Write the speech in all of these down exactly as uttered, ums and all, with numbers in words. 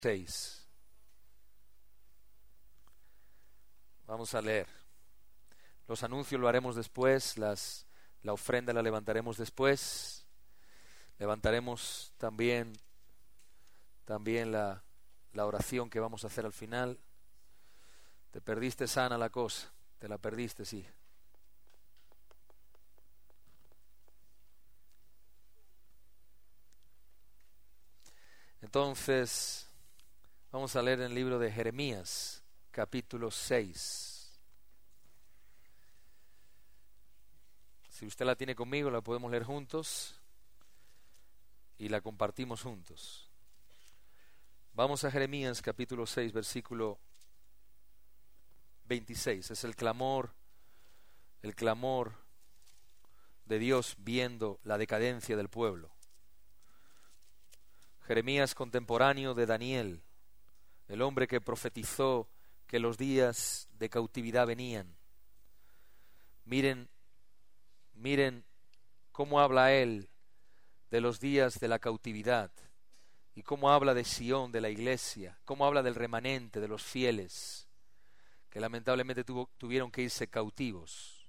seis. Vamos a leer. Los anuncios lo haremos después, las, la ofrenda la levantaremos después. Levantaremos también, también la, la oración que vamos a hacer al final. Te perdiste sana la cosa, te la perdiste, sí. Entonces, vamos a leer en el libro de Jeremías, capítulo seis. Si usted la tiene conmigo, la podemos leer juntos y la compartimos juntos. Vamos a Jeremías, capítulo seis, versículo veintiséis. Es el clamor, el clamor de Dios viendo la decadencia del pueblo. Jeremías, contemporáneo de Daniel, el hombre que profetizó que los días de cautividad venían. Miren, miren cómo habla él de los días de la cautividad y cómo habla de Sión, de la iglesia, cómo habla del remanente, de los fieles, que lamentablemente tuvo, tuvieron que irse cautivos.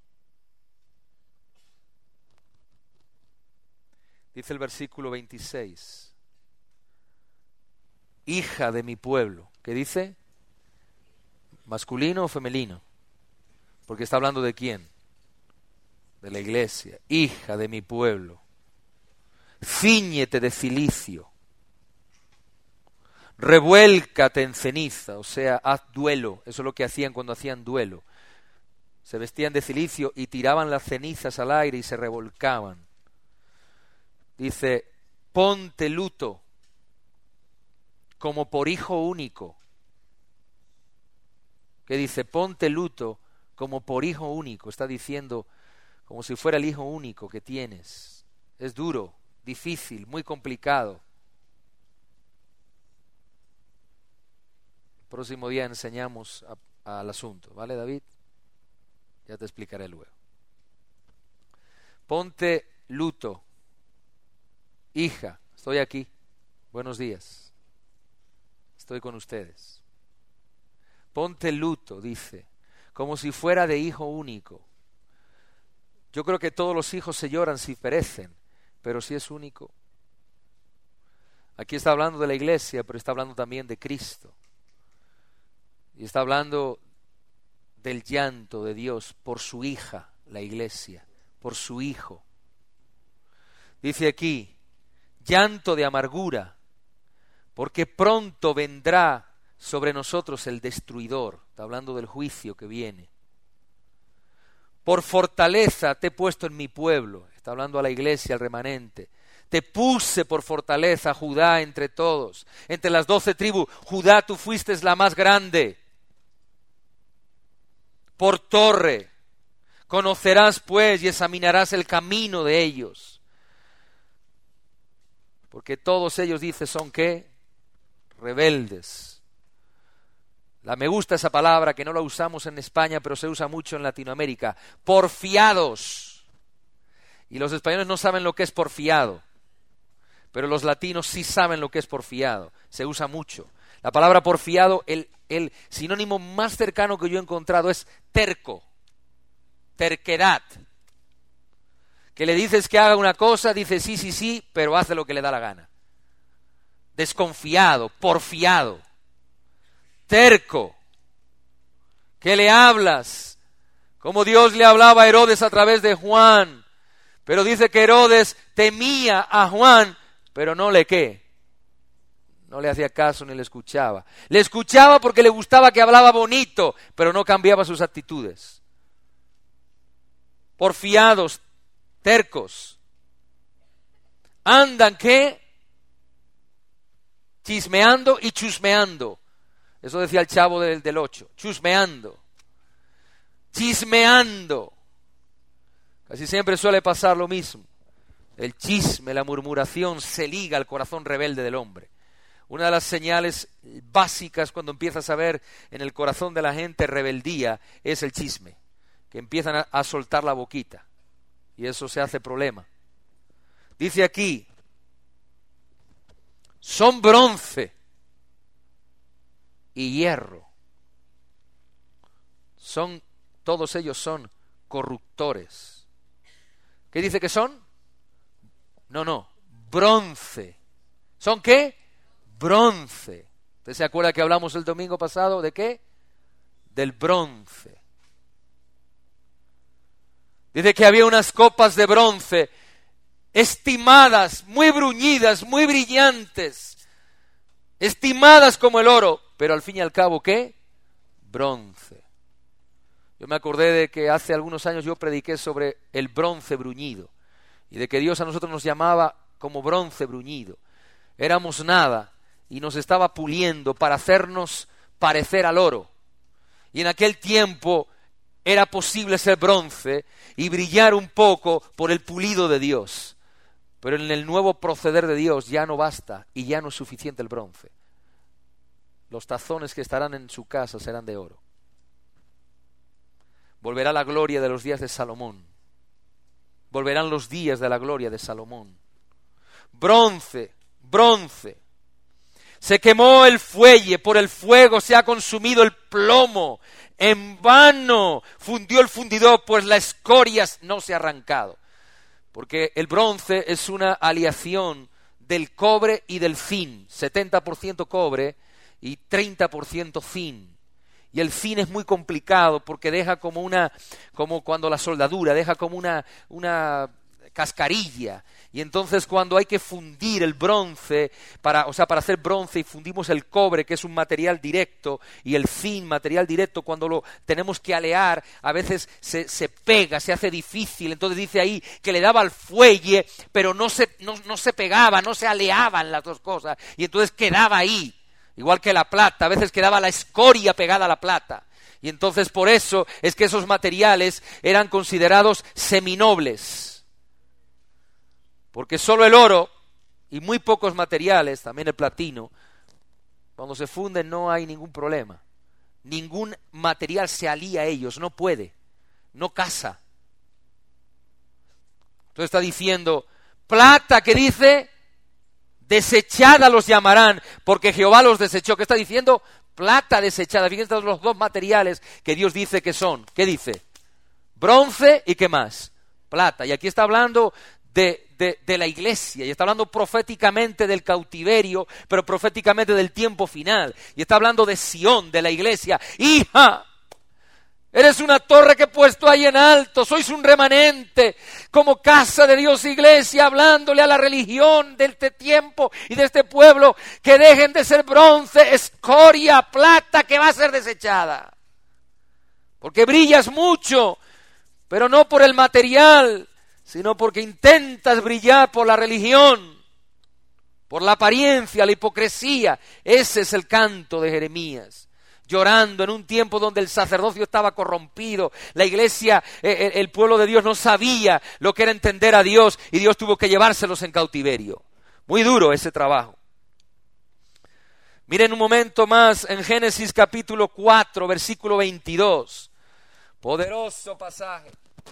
Dice el versículo veintiséis. Hija de mi pueblo. ¿Qué dice? ¿Masculino o femenino? Porque está hablando de quién. De la iglesia. Hija de mi pueblo. Cíñete de cilicio. Revuélcate en ceniza. O sea, haz duelo. Eso es lo que hacían cuando hacían duelo. Se vestían de cilicio y tiraban las cenizas al aire y se revolcaban. Dice, ponte luto como por hijo único. Que dice, ponte luto como por hijo único. Está diciendo como si fuera el hijo único que tienes. Es duro, difícil, muy complicado. El próximo día enseñamos a, al asunto, ¿vale, David? Ya te explicaré luego. Ponte luto. Hija, estoy aquí. Buenos días. Estoy con ustedes. Ponte luto, dice, como si fuera de hijo único. Yo creo que todos los hijos se lloran si perecen, pero si es único. Aquí está hablando de la iglesia, pero está hablando también de Cristo. Y está hablando del llanto de Dios por su hija, la iglesia, por su hijo. Dice aquí, llanto de amargura, porque pronto vendrá sobre nosotros el destruidor. Está hablando del juicio que viene. Por fortaleza te he puesto en mi pueblo. Está hablando a la iglesia, al remanente. Te puse por fortaleza, Judá, entre todos. Entre las doce tribus, Judá, tú fuiste la más grande. Por torre. Conocerás pues y examinarás el camino de ellos. Porque todos ellos, dice, son ¿qué? Rebeldes. La me gusta esa palabra que no la usamos en España, pero se usa mucho en Latinoamérica. Porfiados. Y los españoles no saben lo que es porfiado, pero los latinos sí saben lo que es porfiado. Se usa mucho. La palabra porfiado, el, el sinónimo más cercano que yo he encontrado es terco, terquedad. Que le dices que haga una cosa, dice sí, sí, sí, pero hace lo que le da la gana. Desconfiado, porfiado, terco, que le hablas, como Dios le hablaba a Herodes a través de Juan, pero dice que Herodes temía a Juan, pero no le qué, no le hacía caso ni le escuchaba. Le escuchaba porque le gustaba que hablaba bonito, pero no cambiaba sus actitudes. Porfiados, tercos, andan ¿qué? Chismeando y chusmeando. Eso decía el Chavo del, del ocho. Chusmeando. Chismeando. Casi siempre suele pasar lo mismo. El chisme, la murmuración se liga al corazón rebelde del hombre. Una de las señales básicas cuando empiezas a ver en el corazón de la gente rebeldía es el chisme. Que empiezan a, a soltar la boquita. Y eso se hace problema. Dice aquí, son bronce, y hierro. Son, todos ellos son corruptores. ¿Qué dice que son? No, no, bronce. ¿Son qué? Bronce. ¿Usted se acuerda que hablamos el domingo pasado de qué? Del bronce. Dice que había unas copas de bronce estimadas, muy bruñidas, muy brillantes, estimadas como el oro, pero al fin y al cabo, ¿qué? Bronce. Yo me acordé de que hace algunos años yo prediqué sobre el bronce bruñido y de que Dios a nosotros nos llamaba como bronce bruñido. Éramos nada y nos estaba puliendo para hacernos parecer al oro. Y en aquel tiempo era posible ser bronce y brillar un poco por el pulido de Dios. Pero en el nuevo proceder de Dios ya no basta y ya no es suficiente el bronce. Los tazones que estarán en su casa serán de oro. Volverá la gloria de los días de Salomón. Volverán los días de la gloria de Salomón. Bronce, bronce. Se quemó el fuelle, por el fuego se ha consumido el plomo. En vano fundió el fundidor, pues la escoria no se ha arrancado. Porque el bronce es una aleación del cobre y del zinc. setenta por ciento cobre y treinta por ciento zinc. Y el zinc es muy complicado porque deja como una, como cuando la soldadura, deja como una, una cascarilla. Y entonces cuando hay que fundir el bronce, para, o sea, para hacer bronce y fundimos el cobre, que es un material directo, y el zinc, material directo, cuando lo tenemos que alear, a veces se, se pega, se hace difícil. Entonces dice ahí que le daba al fuelle, pero no se, no, no se pegaba, no se aleaban las dos cosas, y entonces quedaba ahí. Igual que la plata, a veces quedaba la escoria pegada a la plata. Y entonces por eso es que esos materiales eran considerados seminobles. Porque solo el oro y muy pocos materiales, también el platino, cuando se funden no hay ningún problema. Ningún material se alía a ellos, no puede, no casa. Entonces está diciendo, plata, que dice, desechada los llamarán, porque Jehová los desechó. ¿Qué está diciendo? Plata desechada. Fíjense los dos materiales que Dios dice que son. ¿Qué dice? Bronce y ¿qué más? Plata. Y aquí está hablando de, de, de la iglesia, y está hablando proféticamente del cautiverio, pero proféticamente del tiempo final. Y está hablando de Sión, de la iglesia. Hija, eres una torre que he puesto ahí en alto, sois un remanente, como casa de Dios, iglesia, hablándole a la religión de este tiempo y de este pueblo, que dejen de ser bronce, escoria, plata, que va a ser desechada. Porque brillas mucho, pero no por el material, sino porque intentas brillar por la religión, por la apariencia, la hipocresía. Ese es el canto de Jeremías. Llorando en un tiempo donde el sacerdocio estaba corrompido, la iglesia, eh, el pueblo de Dios no sabía lo que era entender a Dios y Dios tuvo que llevárselos en cautiverio. Muy duro ese trabajo. Miren un momento más en Génesis capítulo cuatro, versículo veintidós. Poderoso pasaje.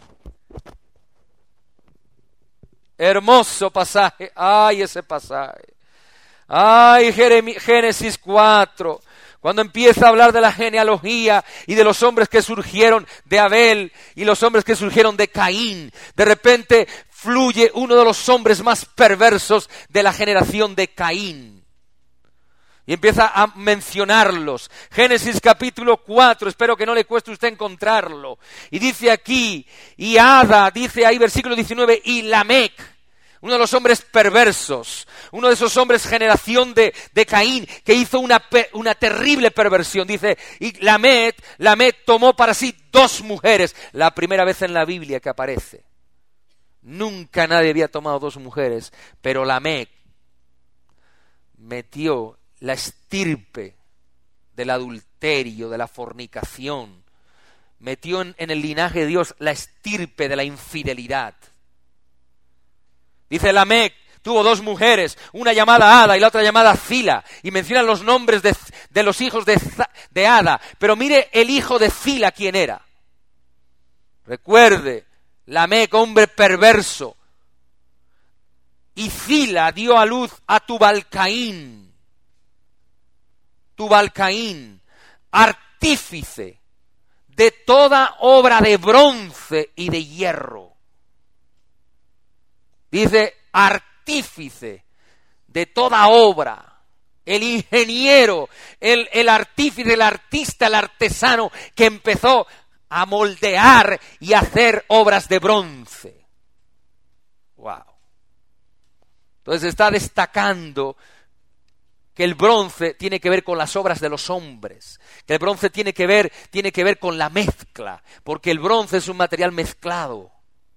Hermoso pasaje. Ay, ese pasaje. Ay, Jeremí- Génesis cuatro. Cuando empieza a hablar de la genealogía y de los hombres que surgieron de Abel y los hombres que surgieron de Caín, de repente fluye uno de los hombres más perversos de la generación de Caín. Y empieza a mencionarlos. Génesis capítulo cuatro, espero que no le cueste a usted encontrarlo. Y dice aquí, y Ada, dice ahí versículo diecinueve, y Lamec. Uno de los hombres perversos, uno de esos hombres generación de, de Caín, que hizo una, una terrible perversión. Dice, y Lamec, Lamec tomó para sí dos mujeres, la primera vez en la Biblia que aparece. Nunca nadie había tomado dos mujeres, pero Lamec metió la estirpe del adulterio, de la fornicación, metió en, en el linaje de Dios la estirpe de la infidelidad. Dice Lamec, tuvo dos mujeres, una llamada Ada y la otra llamada Zila, y mencionan los nombres de, de los hijos de, de Ada, pero mire el hijo de Zila quién era. Recuerde, Lamec, hombre perverso, y Zila dio a luz a Tubal-Caín. Tubal-Caín, artífice de toda obra de bronce y de hierro. Dice artífice de toda obra. El ingeniero, el, el artífice, el artista, el artesano que empezó a moldear y hacer obras de bronce. Wow. Entonces está destacando que el bronce tiene que ver con las obras de los hombres, que el bronce tiene que ver, tiene que ver con la mezcla, porque el bronce es un material mezclado.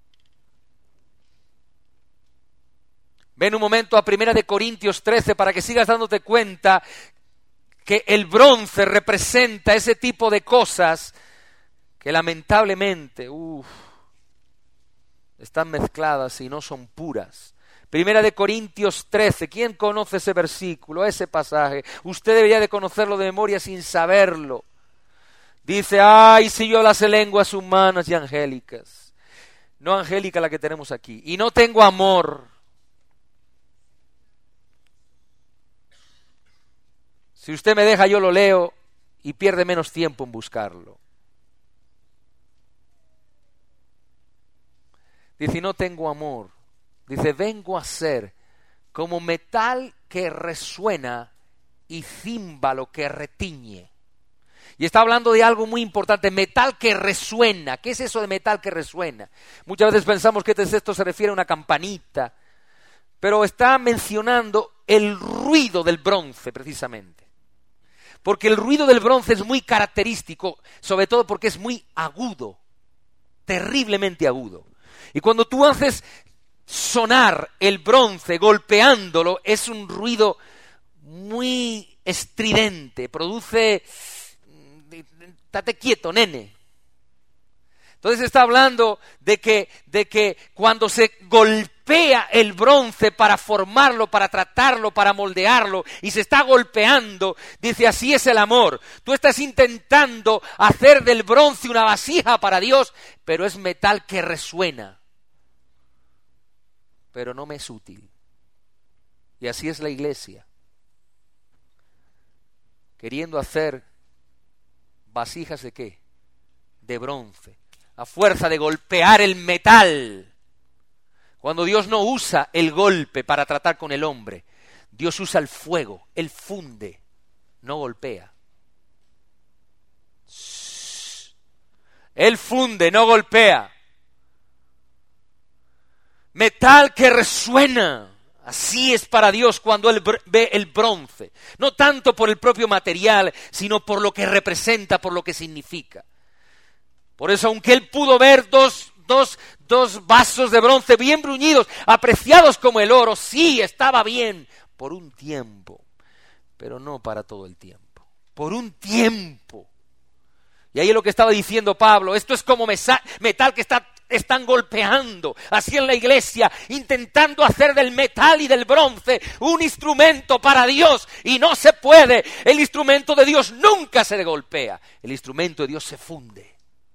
Ven un momento a Primera de Corintios trece para que sigas dándote cuenta que el bronce representa ese tipo de cosas que lamentablemente, uff, están mezcladas y no son puras. Primera de Corintios trece, ¿quién conoce ese versículo, ese pasaje? Usted debería de conocerlo de memoria sin saberlo. Dice, ay, si yo las lenguas humanas y angélicas. No angélica la que tenemos aquí. Y no tengo amor. Si usted me deja, yo lo leo y pierde menos tiempo en buscarlo. Dice, no tengo amor. Dice, vengo a ser como metal que resuena y címbalo que retiñe. Y está hablando de algo muy importante, metal que resuena. ¿Qué es eso de metal que resuena? Muchas veces pensamos que esto se refiere a una campanita, pero está mencionando el ruido del bronce, precisamente. Porque el ruido del bronce es muy característico, sobre todo porque es muy agudo, terriblemente agudo. Y cuando tú haces sonar el bronce golpeándolo, es un ruido muy estridente, produce... Estate quieto, nene. Entonces está hablando de que, de que cuando se golpea el bronce para formarlo, para tratarlo, para moldearlo, y se está golpeando, dice, así es el amor. Tú estás intentando hacer del bronce una vasija para Dios, pero es metal que resuena. Pero no me es útil. Y así es la iglesia. Queriendo hacer vasijas de qué? De bronce. A fuerza de golpear el metal. Cuando Dios no usa el golpe para tratar con el hombre, Dios usa el fuego, Él funde, no golpea. Él funde, no golpea. Metal que resuena. Así es para Dios cuando Él ve el bronce. No tanto por el propio material, sino por lo que representa, por lo que significa. Por eso, aunque Él pudo ver dos, dos, dos vasos de bronce bien bruñidos, apreciados como el oro, sí, estaba bien, por un tiempo, pero no para todo el tiempo. Por un tiempo. Y ahí es lo que estaba diciendo Pablo, esto es como metal que está... están golpeando, así en la iglesia, intentando hacer del metal y del bronce un instrumento para Dios, y no se puede. El instrumento de Dios nunca se golpea, el instrumento de Dios se funde.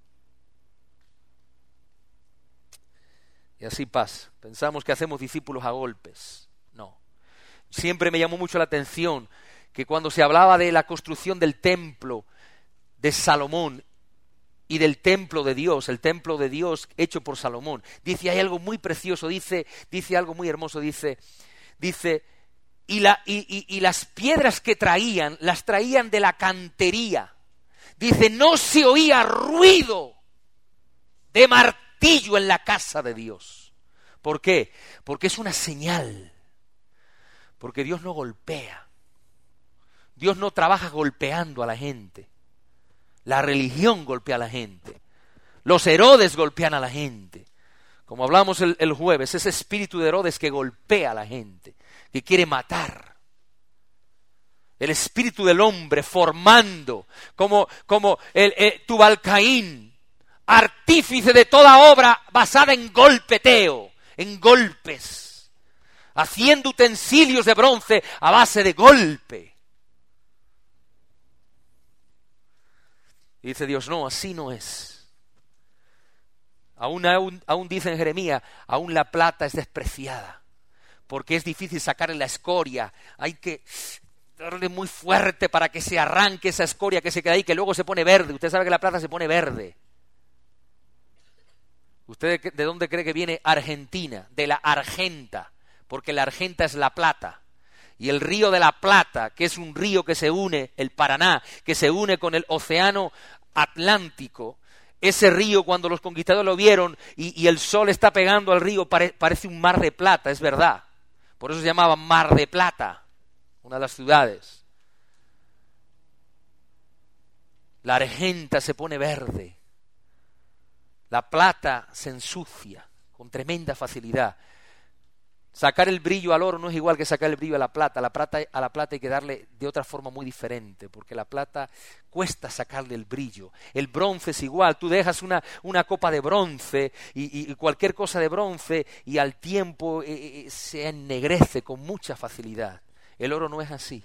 Y así pasa. Pensamos que hacemos discípulos a golpes. No. Siempre me llamó mucho la atención que cuando se hablaba de la construcción del templo de Salomón, y del templo de Dios, el templo de Dios hecho por Salomón, dice, hay algo muy precioso, dice, dice algo muy hermoso, dice, dice, y, la, y, y, y las piedras que traían, las traían de la cantería. Dice, no se oía ruido de martillo en la casa de Dios. ¿Por qué? Porque es una señal. Porque Dios no golpea. Dios no trabaja golpeando a la gente. La religión golpea a la gente. Los Herodes golpean a la gente. Como hablamos el, el jueves, ese espíritu de Herodes que golpea a la gente, que quiere matar. El espíritu del hombre formando, como, como el, el Tubal-Caín, artífice de toda obra basada en golpeteo, en golpes, haciendo utensilios de bronce a base de golpe. Y dice Dios, no, así no es. Aún, aún, aún dice en Jeremías, aún la plata es despreciada, porque es difícil sacarle la escoria, hay que darle muy fuerte para que se arranque esa escoria que se queda ahí, que luego se pone verde. Usted sabe que la plata se pone verde. ¿Usted de dónde cree que viene Argentina? De la Argenta, porque la Argenta es la plata. Y el río de la Plata, que es un río que se une, el Paraná, que se une con el océano Atlántico, ese río cuando los conquistadores lo vieron y, y el sol está pegando al río, pare, parece un mar de plata, es verdad. Por eso se llamaba Mar de Plata, una de las ciudades. La Argenta se pone verde. La plata se ensucia con tremenda facilidad. Sacar el brillo al oro no es igual que sacar el brillo a la plata. La plata a la plata hay que darle de otra forma muy diferente, porque la plata cuesta sacarle el brillo. El bronce es igual. Tú dejas una, una copa de bronce y, y cualquier cosa de bronce y al tiempo eh, eh, se ennegrece con mucha facilidad. El oro no es así.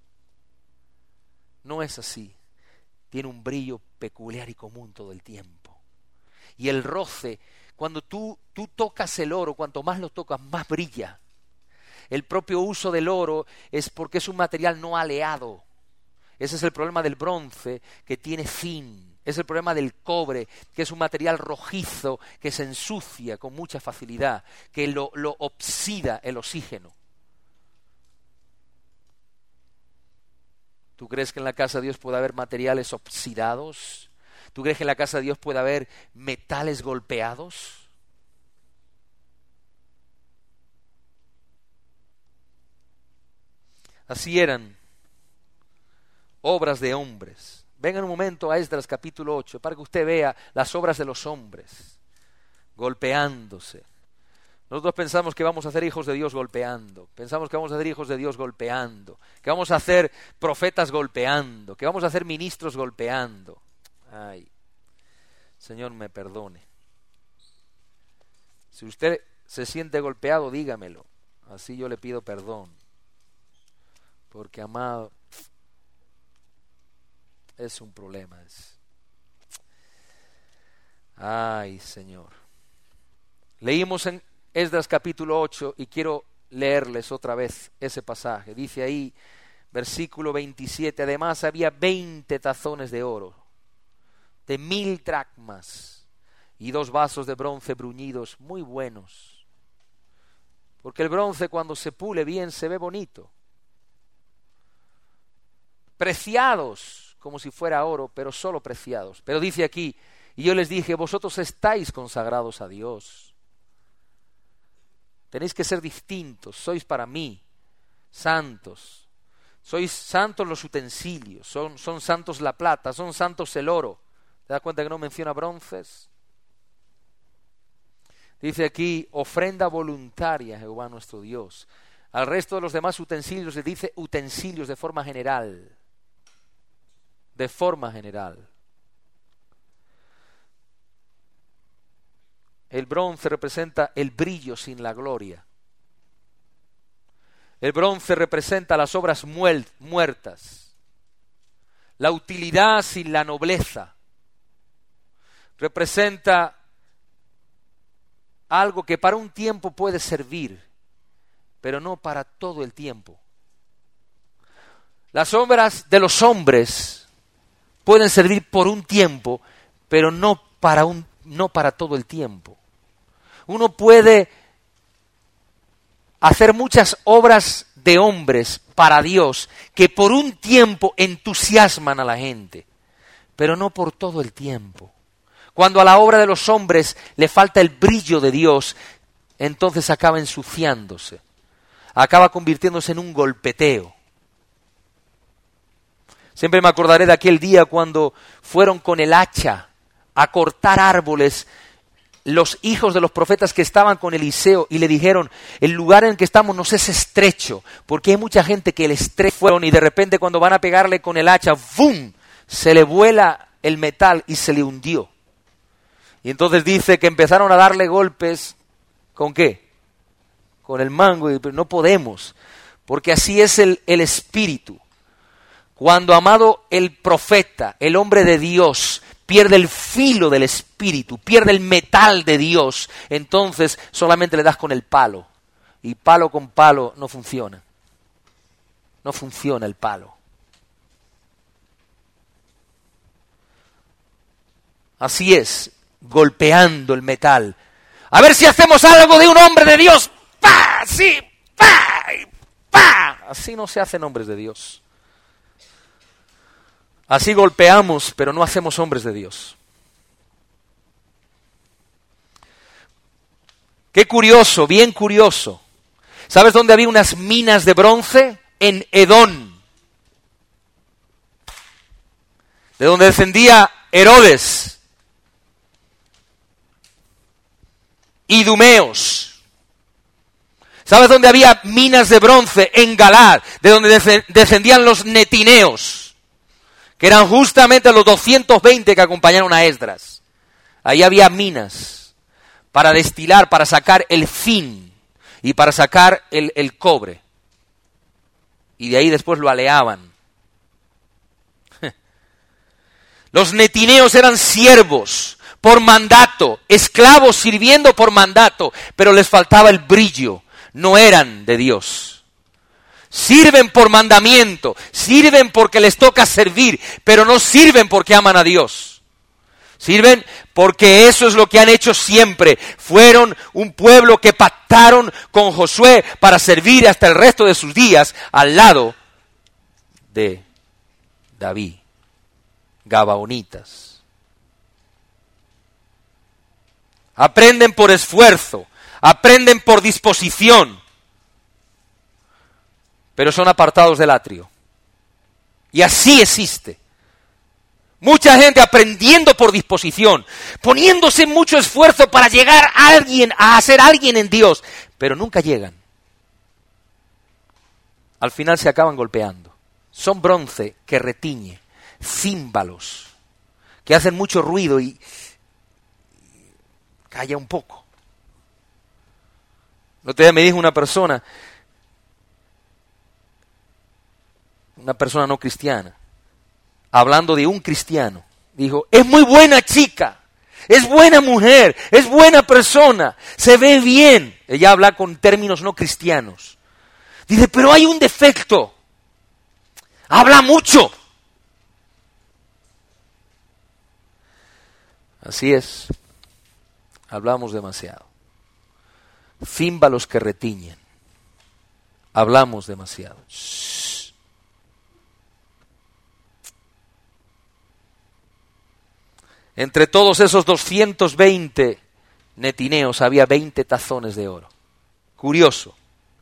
No es así. Tiene un brillo peculiar y común todo el tiempo. Y el roce, cuando tú, tú tocas el oro, cuanto más lo tocas, más brilla. El propio uso del oro es porque es un material no aleado. Ese es el problema del bronce, que tiene fin. Es el problema del cobre, que es un material rojizo, que se ensucia con mucha facilidad, que lo, lo oxida el oxígeno. ¿Tú crees que en la casa de Dios puede haber materiales oxidados? ¿Tú crees que en la casa de Dios puede haber metales golpeados? Así eran obras de hombres. Venga un momento a Esdras capítulo ocho para que usted vea las obras de los hombres golpeándose. Nosotros pensamos que vamos a hacer hijos de Dios golpeando, pensamos que vamos a hacer hijos de Dios golpeando, que vamos a hacer profetas golpeando, que vamos a hacer ministros golpeando. Ay, Señor me perdone. Si usted se siente golpeado, dígamelo, así yo le pido perdón. Porque, amado, es un problema. Es... Ay, Señor. Leímos en Esdras capítulo ocho y quiero leerles otra vez ese pasaje. Dice ahí, versículo veintisiete, además había veinte tazones de oro, de mil dracmas, y dos vasos de bronce bruñidos muy buenos. Porque el bronce cuando se pule bien se ve bonito. Preciados, como si fuera oro, pero solo preciados. Pero dice aquí, y yo les dije, vosotros estáis consagrados a Dios. Tenéis que ser distintos, sois para mí santos. Sois santos los utensilios, son, son santos la plata, son santos el oro. ¿Te das cuenta que no menciona bronces? Dice aquí, ofrenda voluntaria a Jehová nuestro Dios. Al resto de los demás utensilios le dice utensilios de forma general. De forma general. El bronce representa el brillo sin la gloria. El bronce representa las obras muertas. La utilidad sin la nobleza. Representa algo que para un tiempo puede servir, pero no para todo el tiempo. Las obras de los hombres pueden servir por un tiempo, pero no para un, no para todo el tiempo. Uno puede hacer muchas obras de hombres para Dios que por un tiempo entusiasman a la gente, pero no por todo el tiempo. Cuando a la obra de los hombres le falta el brillo de Dios, entonces acaba ensuciándose, acaba convirtiéndose en un golpeteo. Siempre me acordaré de aquel día cuando fueron con el hacha a cortar árboles los hijos de los profetas que estaban con Eliseo y le dijeron, el lugar en que estamos nos es estrecho, porque hay mucha gente que el estrecho fueron y de repente cuando van a pegarle con el hacha, ¡bum!, se le vuela el metal y se le hundió. Y entonces dice que empezaron a darle golpes, ¿con qué? Con el mango, y no podemos, porque así es el, el espíritu. Cuando, amado, el profeta, el hombre de Dios, pierde el filo del espíritu, pierde el metal de Dios, entonces solamente le das con el palo. Y palo con palo no funciona. no funciona el palo. Así es, golpeando el metal. A ver si hacemos algo de un hombre de Dios. ¡Pah! ¡Sí! ¡Pah! ¡Pah! Así no se hacen hombres de Dios. Así golpeamos, pero no hacemos hombres de Dios. Qué curioso, bien curioso. ¿Sabes dónde había unas minas de bronce? En Edón. De donde descendía Herodes. Idumeos. ¿Sabes dónde había minas de bronce? En Galad, de donde descendían los netineos, que eran justamente los doscientos veinte que acompañaron a Esdras. Ahí había minas para destilar, para sacar el fin y para sacar el, el cobre. Y de ahí después lo aleaban. Los netineos eran siervos por mandato, esclavos sirviendo por mandato, pero les faltaba el brillo, no eran de Dios. Sirven por mandamiento, sirven porque les toca servir, pero no sirven porque aman a Dios. Sirven porque eso es lo que han hecho siempre. Fueron un pueblo que pactaron con Josué para servir hasta el resto de sus días al lado de David, gabaonitas. Aprenden por esfuerzo, aprenden por disposición, pero son apartados del atrio. Y así existe. Mucha gente aprendiendo por disposición, poniéndose mucho esfuerzo para llegar a alguien, a ser alguien en Dios, pero nunca llegan. Al final se acaban golpeando. Son bronce que retiñe, címbalos, que hacen mucho ruido y calla un poco. El otro día me dijo una persona, una persona no cristiana, hablando de un cristiano, dijo, es muy buena chica, es buena mujer, es buena persona, se ve bien. Ella habla con términos no cristianos. Dice, pero hay un defecto, habla mucho. Así es. Hablamos demasiado. Címbalos que retiñen. Hablamos demasiado. Shh. Entre todos esos doscientos veinte netineos había veinte tazones de oro. Curioso.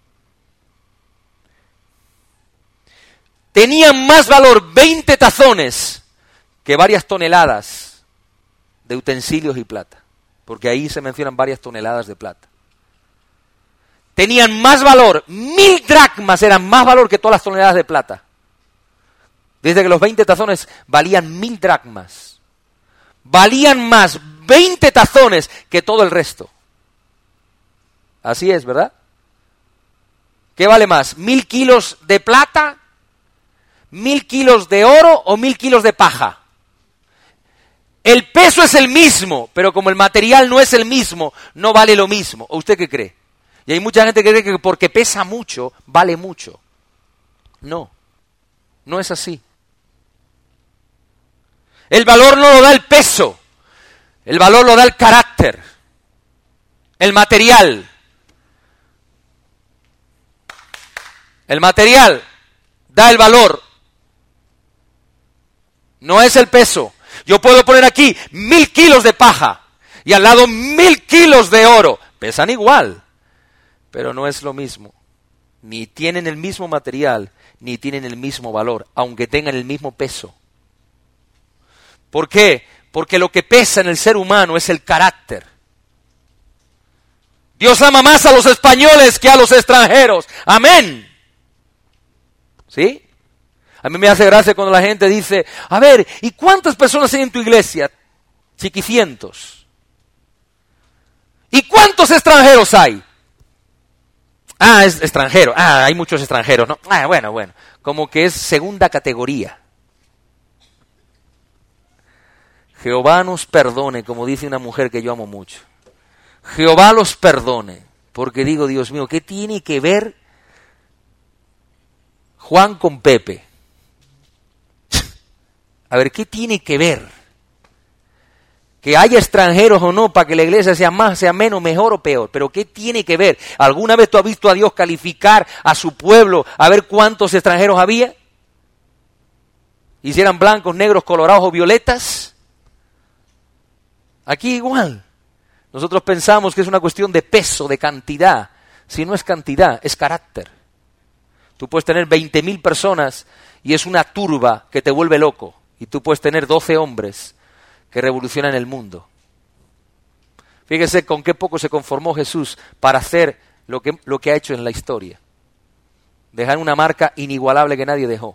Tenían más valor veinte tazones que varias toneladas de utensilios y plata. Porque ahí se mencionan varias toneladas de plata. Tenían más valor, mil dracmas eran más valor que todas las toneladas de plata. Desde que los veinte tazones valían mil dracmas. Valían más veinte tazones que todo el resto. Así es, ¿verdad? ¿Qué vale más? ¿Mil kilos de plata? ¿Mil kilos de oro o mil kilos de paja? El peso es el mismo, pero como el material no es el mismo, no vale lo mismo. ¿O usted qué cree? Y hay mucha gente que cree que porque pesa mucho, vale mucho. No, no es así. El valor no lo da el peso, el valor lo da el carácter, el material. El material da el valor, no es el peso. Yo puedo poner aquí mil kilos de paja y al lado mil kilos de oro. Pesan igual, pero no es lo mismo. Ni tienen el mismo material, ni tienen el mismo valor, aunque tengan el mismo peso. ¿Por qué? Porque lo que pesa en el ser humano es el carácter. Dios ama más a los españoles que a los extranjeros. Amén. ¿Sí? A mí me hace gracia cuando la gente dice, a ver, ¿y cuántas personas hay en tu iglesia? Chiquicientos. ¿Y cuántos extranjeros hay? Ah, es extranjero. Ah, hay muchos extranjeros, ¿no? Ah, bueno, bueno. Como que es segunda categoría. Jehová nos perdone, como dice una mujer que yo amo mucho. Jehová los perdone, porque digo, Dios mío, ¿qué tiene que ver Juan con Pepe. A ver, ¿qué tiene que ver? Que haya extranjeros o no para que la iglesia sea más, sea menos, mejor o peor. Pero ¿qué tiene que ver? ¿Alguna vez tú has visto a Dios calificar a su pueblo a ver cuántos extranjeros había? ¿Y si eran blancos, negros, colorados o violetas? Aquí igual. Nosotros pensamos que es una cuestión de peso, de cantidad. Si no es cantidad, es carácter. Tú puedes tener veinte mil personas y es una turba que te vuelve loco. Y tú puedes tener doce hombres que revolucionan el mundo. Fíjese con qué poco se conformó Jesús para hacer lo que, lo que ha hecho en la historia. Dejar una marca inigualable que nadie dejó.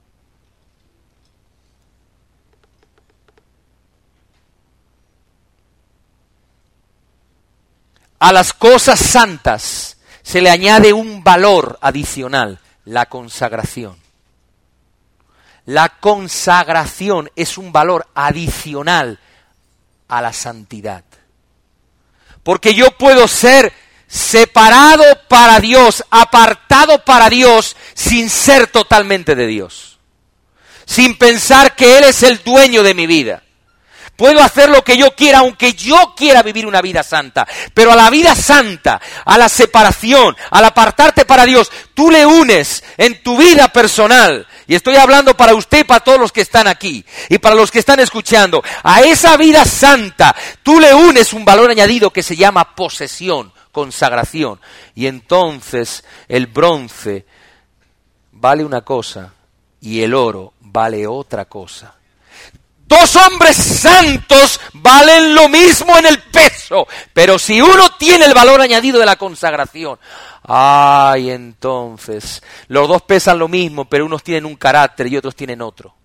A las cosas santas se le añade un valor adicional, la consagración. La consagración es un valor adicional a la santidad. Porque yo puedo ser separado para Dios, apartado para Dios, sin ser totalmente de Dios. Sin pensar que Él es el dueño de mi vida. Puedo hacer lo que yo quiera, aunque yo quiera vivir una vida santa. Pero a la vida santa, a la separación, al apartarte para Dios, tú le unes en tu vida personal. Y estoy hablando para usted y para todos los que están aquí. Y para los que están escuchando. A esa vida santa, tú le unes un valor añadido que se llama posesión, consagración. Y entonces el bronce vale una cosa y el oro vale otra cosa. Dos hombres santos valen lo mismo en el peso, pero si uno tiene el valor añadido de la consagración, ay, entonces, los dos pesan lo mismo, pero unos tienen un carácter y otros tienen otro.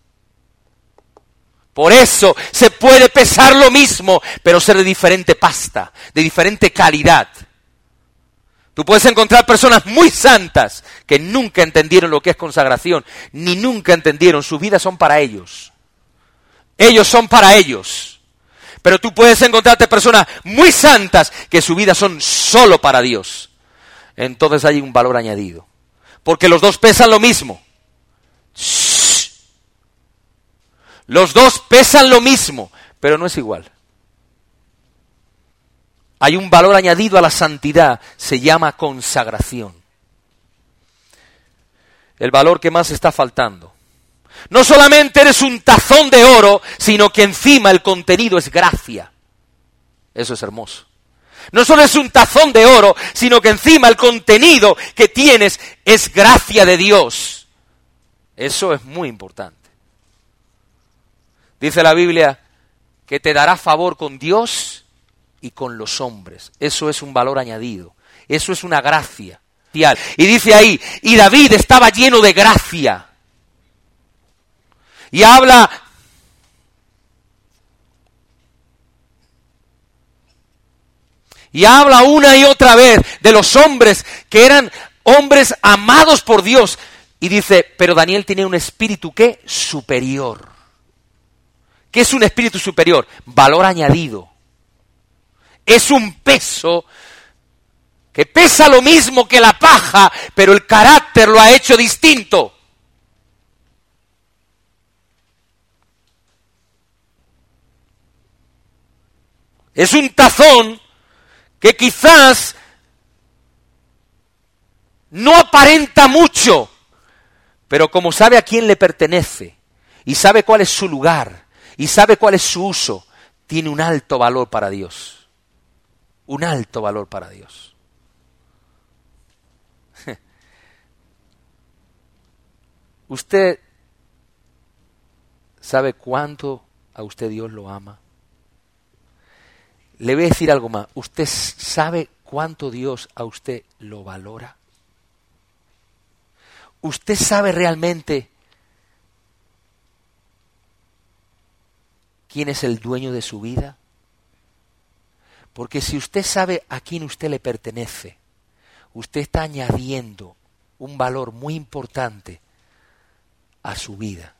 Por eso se puede pesar lo mismo, pero ser de diferente pasta, de diferente calidad. Tú puedes encontrar personas muy santas que nunca entendieron lo que es consagración, ni nunca entendieron, sus vidas son para ellos. Ellos son para ellos. Pero tú puedes encontrarte personas muy santas que su vida son solo para Dios. Entonces hay un valor añadido. Porque los dos pesan lo mismo. Shh. Los dos pesan lo mismo, pero no es igual. Hay un valor añadido a la santidad, se llama consagración. El valor que más está faltando. No solamente eres un tazón de oro, sino que encima el contenido es gracia. Eso es hermoso. No solo es un tazón de oro, sino que encima el contenido que tienes es gracia de Dios. Eso es muy importante. Dice la Biblia que te dará favor con Dios y con los hombres. Eso es un valor añadido. Eso es una gracia. Y dice ahí, y David estaba lleno de gracia. Y habla y habla una y otra vez de los hombres que eran hombres amados por Dios. Y dice, pero Daniel tenía un espíritu ¿qué? Superior. ¿Qué es un espíritu superior? Valor añadido. Es un peso que pesa lo mismo que la paja, pero el carácter lo ha hecho distinto. Es un tazón que quizás no aparenta mucho, pero como sabe a quién le pertenece, y sabe cuál es su lugar, y sabe cuál es su uso, tiene un alto valor para Dios. Un alto valor para Dios. ¿Usted sabe cuánto a usted Dios lo ama? Le voy a decir algo más. ¿Usted sabe cuánto Dios a usted lo valora? ¿Usted sabe realmente quién es el dueño de su vida? Porque si usted sabe a quién usted le pertenece, usted está añadiendo un valor muy importante a su vida.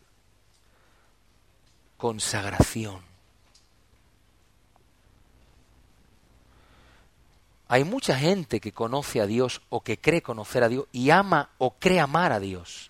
Consagración. Hay mucha gente que conoce a Dios o que cree conocer a Dios y ama o cree amar a Dios.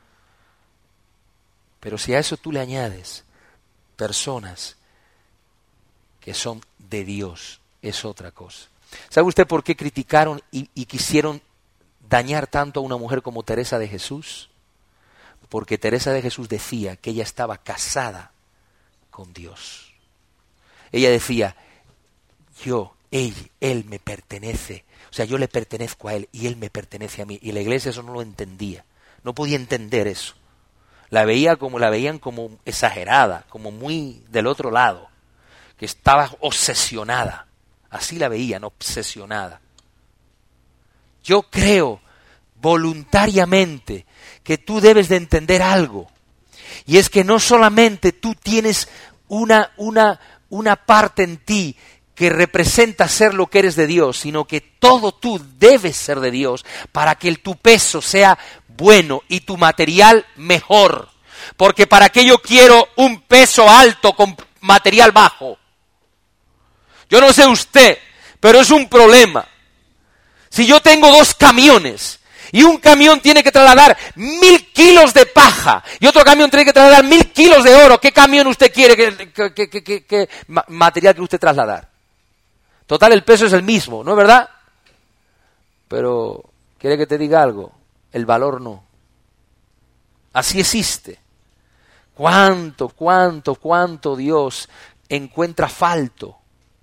Pero si a eso tú le añades personas que son de Dios, es otra cosa. ¿Sabe usted por qué criticaron y, y quisieron dañar tanto a una mujer como Teresa de Jesús? Porque Teresa de Jesús decía que ella estaba casada con Dios. Ella decía, yo, él, él me pertenece, o sea, yo le pertenezco a él y él me pertenece a mí. Y la iglesia eso no lo entendía, no podía entender eso. La veía como la veían como exagerada, como muy del otro lado, que estaba obsesionada. Así la veían, obsesionada. Yo creo voluntariamente que tú debes de entender algo, y es que no solamente tú tienes una, una, una parte en ti que representa ser lo que eres de Dios, sino que todo tú debes ser de Dios para que el, tu peso sea bueno y tu material mejor. Porque ¿para qué yo quiero un peso alto con material bajo? Yo no sé usted, pero es un problema. Si yo tengo dos camiones y un camión tiene que trasladar mil kilos de paja y otro camión tiene que trasladar mil kilos de oro, ¿qué camión usted quiere, que, que, que, que, que material que usted trasladar? Total, el peso es el mismo, ¿no es verdad? Pero, ¿quiere que te diga algo? El valor no. Así existe. ¿Cuánto, cuánto, cuánto Dios encuentra falto?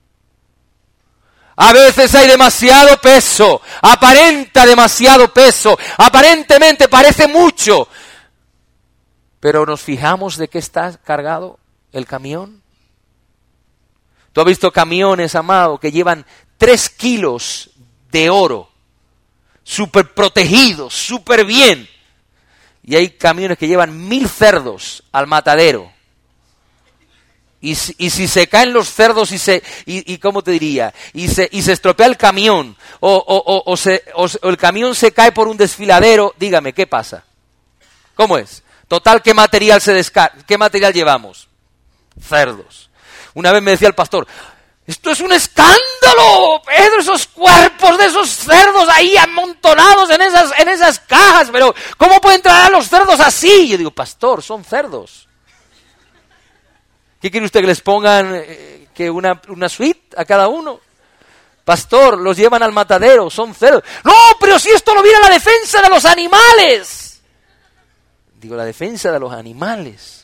A veces hay demasiado peso, aparenta demasiado peso, aparentemente parece mucho, pero ¿nos fijamos de qué está cargado el camión? ¿Tú has visto camiones, amado, que llevan tres kilos de oro, súper protegidos, súper bien? Y hay camiones que llevan mil cerdos al matadero. Y si, y si se caen los cerdos y se, y, y ¿cómo te diría? Y se, y se estropea el camión, o, o, o, o, se, o, o el camión se cae por un desfiladero, dígame, ¿qué pasa? ¿Cómo es? Total, ¿qué material se descarga? ¿Qué material llevamos? Cerdos. Una vez me decía el pastor, esto es un escándalo, Pedro, esos cuerpos de esos cerdos ahí amontonados en esas, en esas cajas, pero ¿cómo pueden traer a los cerdos así? Yo digo, pastor, son cerdos. ¿Qué quiere usted, que les pongan eh, que una, una suite a cada uno? Pastor, los llevan al matadero, son cerdos. No, pero si esto lo viene la defensa de los animales. Digo, la defensa de los animales.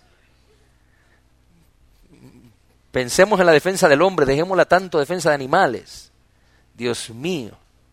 Pensemos en la defensa del hombre, dejémosla tanto defensa de animales. Dios mío.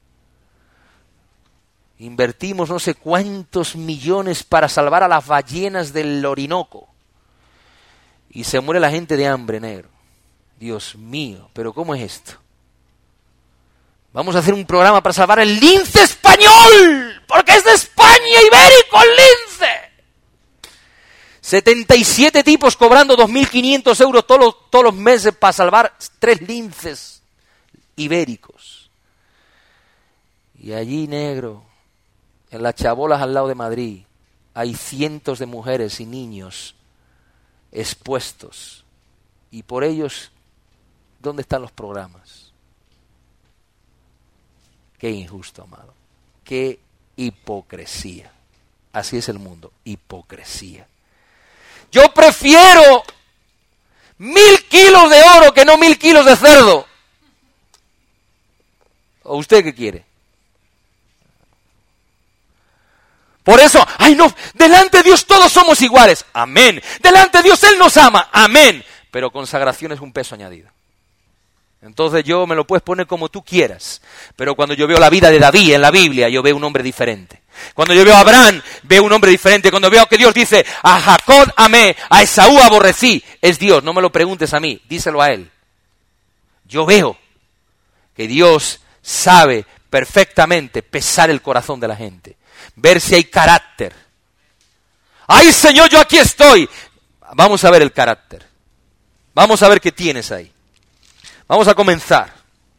Invertimos no sé cuántos millones para salvar a las ballenas del Orinoco. Y se muere la gente de hambre, negro. Dios mío, ¿pero cómo es esto? Vamos a hacer un programa para salvar el lince español, porque es de España, ibérico el lince. setenta y siete tipos cobrando dos mil quinientos euros todos los, todos los meses para salvar tres linces ibéricos. Y allí, negro, en las chabolas al lado de Madrid, hay cientos de mujeres y niños expuestos, y por ellos, ¿dónde están los programas? Qué injusto, amado, qué hipocresía. Así es el mundo, hipocresía. Yo prefiero mil kilos de oro que no mil kilos de cerdo. ¿O usted qué quiere? Por eso, ay no, delante de Dios todos somos iguales. Amén. Delante de Dios Él nos ama. Amén. Pero consagración es un peso añadido. Entonces yo me lo puedes poner como tú quieras. Pero cuando yo veo la vida de David en la Biblia, yo veo un hombre diferente. Cuando yo veo a Abraham, veo un hombre diferente. Cuando veo que Dios dice, a Jacob amé, a Esaú aborrecí, es Dios. No me lo preguntes a mí, díselo a él. Yo veo que Dios sabe perfectamente pesar el corazón de la gente. Ver si hay carácter. ¡Ay, Señor, yo aquí estoy! Vamos a ver el carácter. Vamos a ver qué tienes ahí. Vamos a comenzar.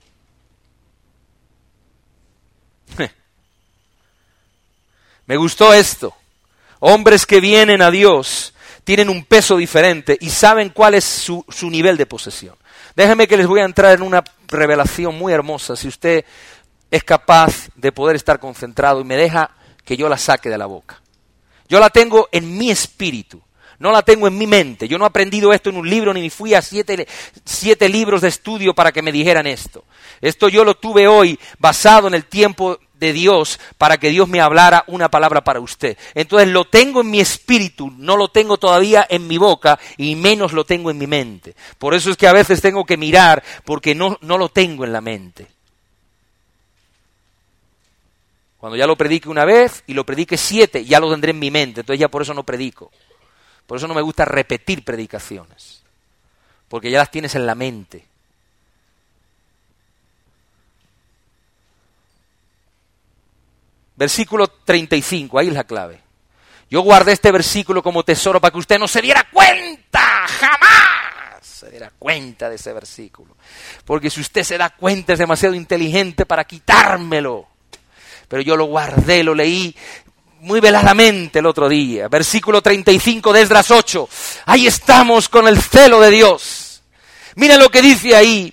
Me gustó esto. Hombres que vienen a Dios tienen un peso diferente y saben cuál es su, su nivel de posesión. Déjenme que les voy a entrar en una revelación muy hermosa, si usted es capaz de poder estar concentrado y me deja que yo la saque de la boca. Yo la tengo en mi espíritu, no la tengo en mi mente. Yo no he aprendido esto en un libro, ni fui a siete, siete libros de estudio para que me dijeran esto. Esto yo lo tuve hoy basado en el tiempo de Dios para que Dios me hablara una palabra para usted. Entonces lo tengo en mi espíritu, no lo tengo todavía en mi boca y menos lo tengo en mi mente. Por eso es que a veces tengo que mirar porque no, no lo tengo en la mente. Cuando ya lo predique una vez y lo predique siete, ya lo tendré en mi mente, entonces ya por eso no predico. Por eso no me gusta repetir predicaciones, porque ya las tienes en la mente. Versículo treinta y cinco, ahí es la clave. Yo guardé este versículo como tesoro para que usted no se diera cuenta, jamás se diera cuenta de ese versículo. Porque si usted se da cuenta es demasiado inteligente para quitármelo. Pero yo lo guardé, lo leí muy veladamente el otro día. Versículo treinta y cinco de Esdras ocho. Ahí estamos con el celo de Dios. Mira lo que dice ahí.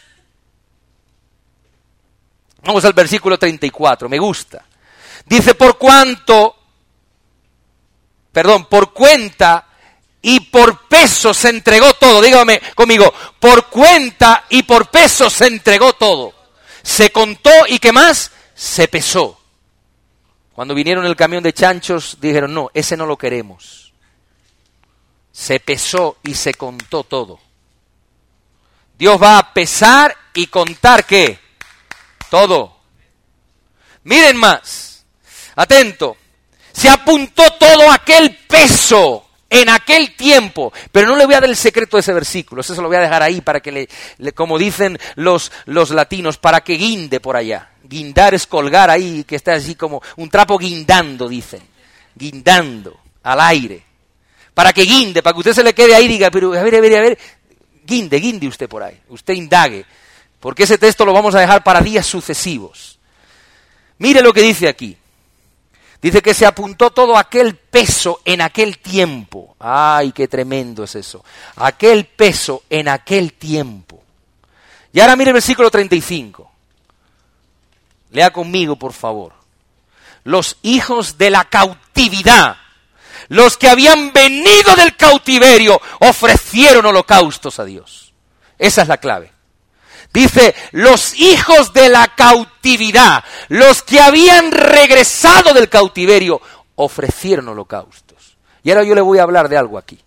Vamos al versículo treinta y cuatro, me gusta. Dice, por cuanto, perdón, por cuenta y por peso se entregó todo. Dígame conmigo, por cuenta y por peso se entregó todo. Se contó y ¿qué más? Se pesó. Cuando vinieron el camión de chanchos, dijeron, no, ese no lo queremos. Se pesó y se contó todo. Dios va a pesar y contar, ¿qué? Todo. Miren más. Atento, se apuntó todo aquel peso en aquel tiempo, pero no le voy a dar el secreto de ese versículo, eso se lo voy a dejar ahí para que, le, le, como dicen los, los latinos, para que guinde por allá. Guindar es colgar ahí, que está así como un trapo guindando, dicen, guindando al aire, para que guinde, para que usted se le quede ahí y diga, pero a ver, a ver, a ver, guinde, guinde usted por ahí, usted indague, porque ese texto lo vamos a dejar para días sucesivos. Mire lo que dice aquí. Dice que se apuntó todo aquel peso en aquel tiempo. ¡Ay, qué tremendo es eso! Aquel peso en aquel tiempo. Y ahora mire el versículo treinta y cinco. Lea conmigo, por favor. Los hijos de la cautividad, los que habían venido del cautiverio, ofrecieron holocaustos a Dios. Esa es la clave. Dice, los hijos de la cautividad, los que habían regresado del cautiverio, ofrecieron holocaustos. Y ahora yo le voy a hablar de algo aquí.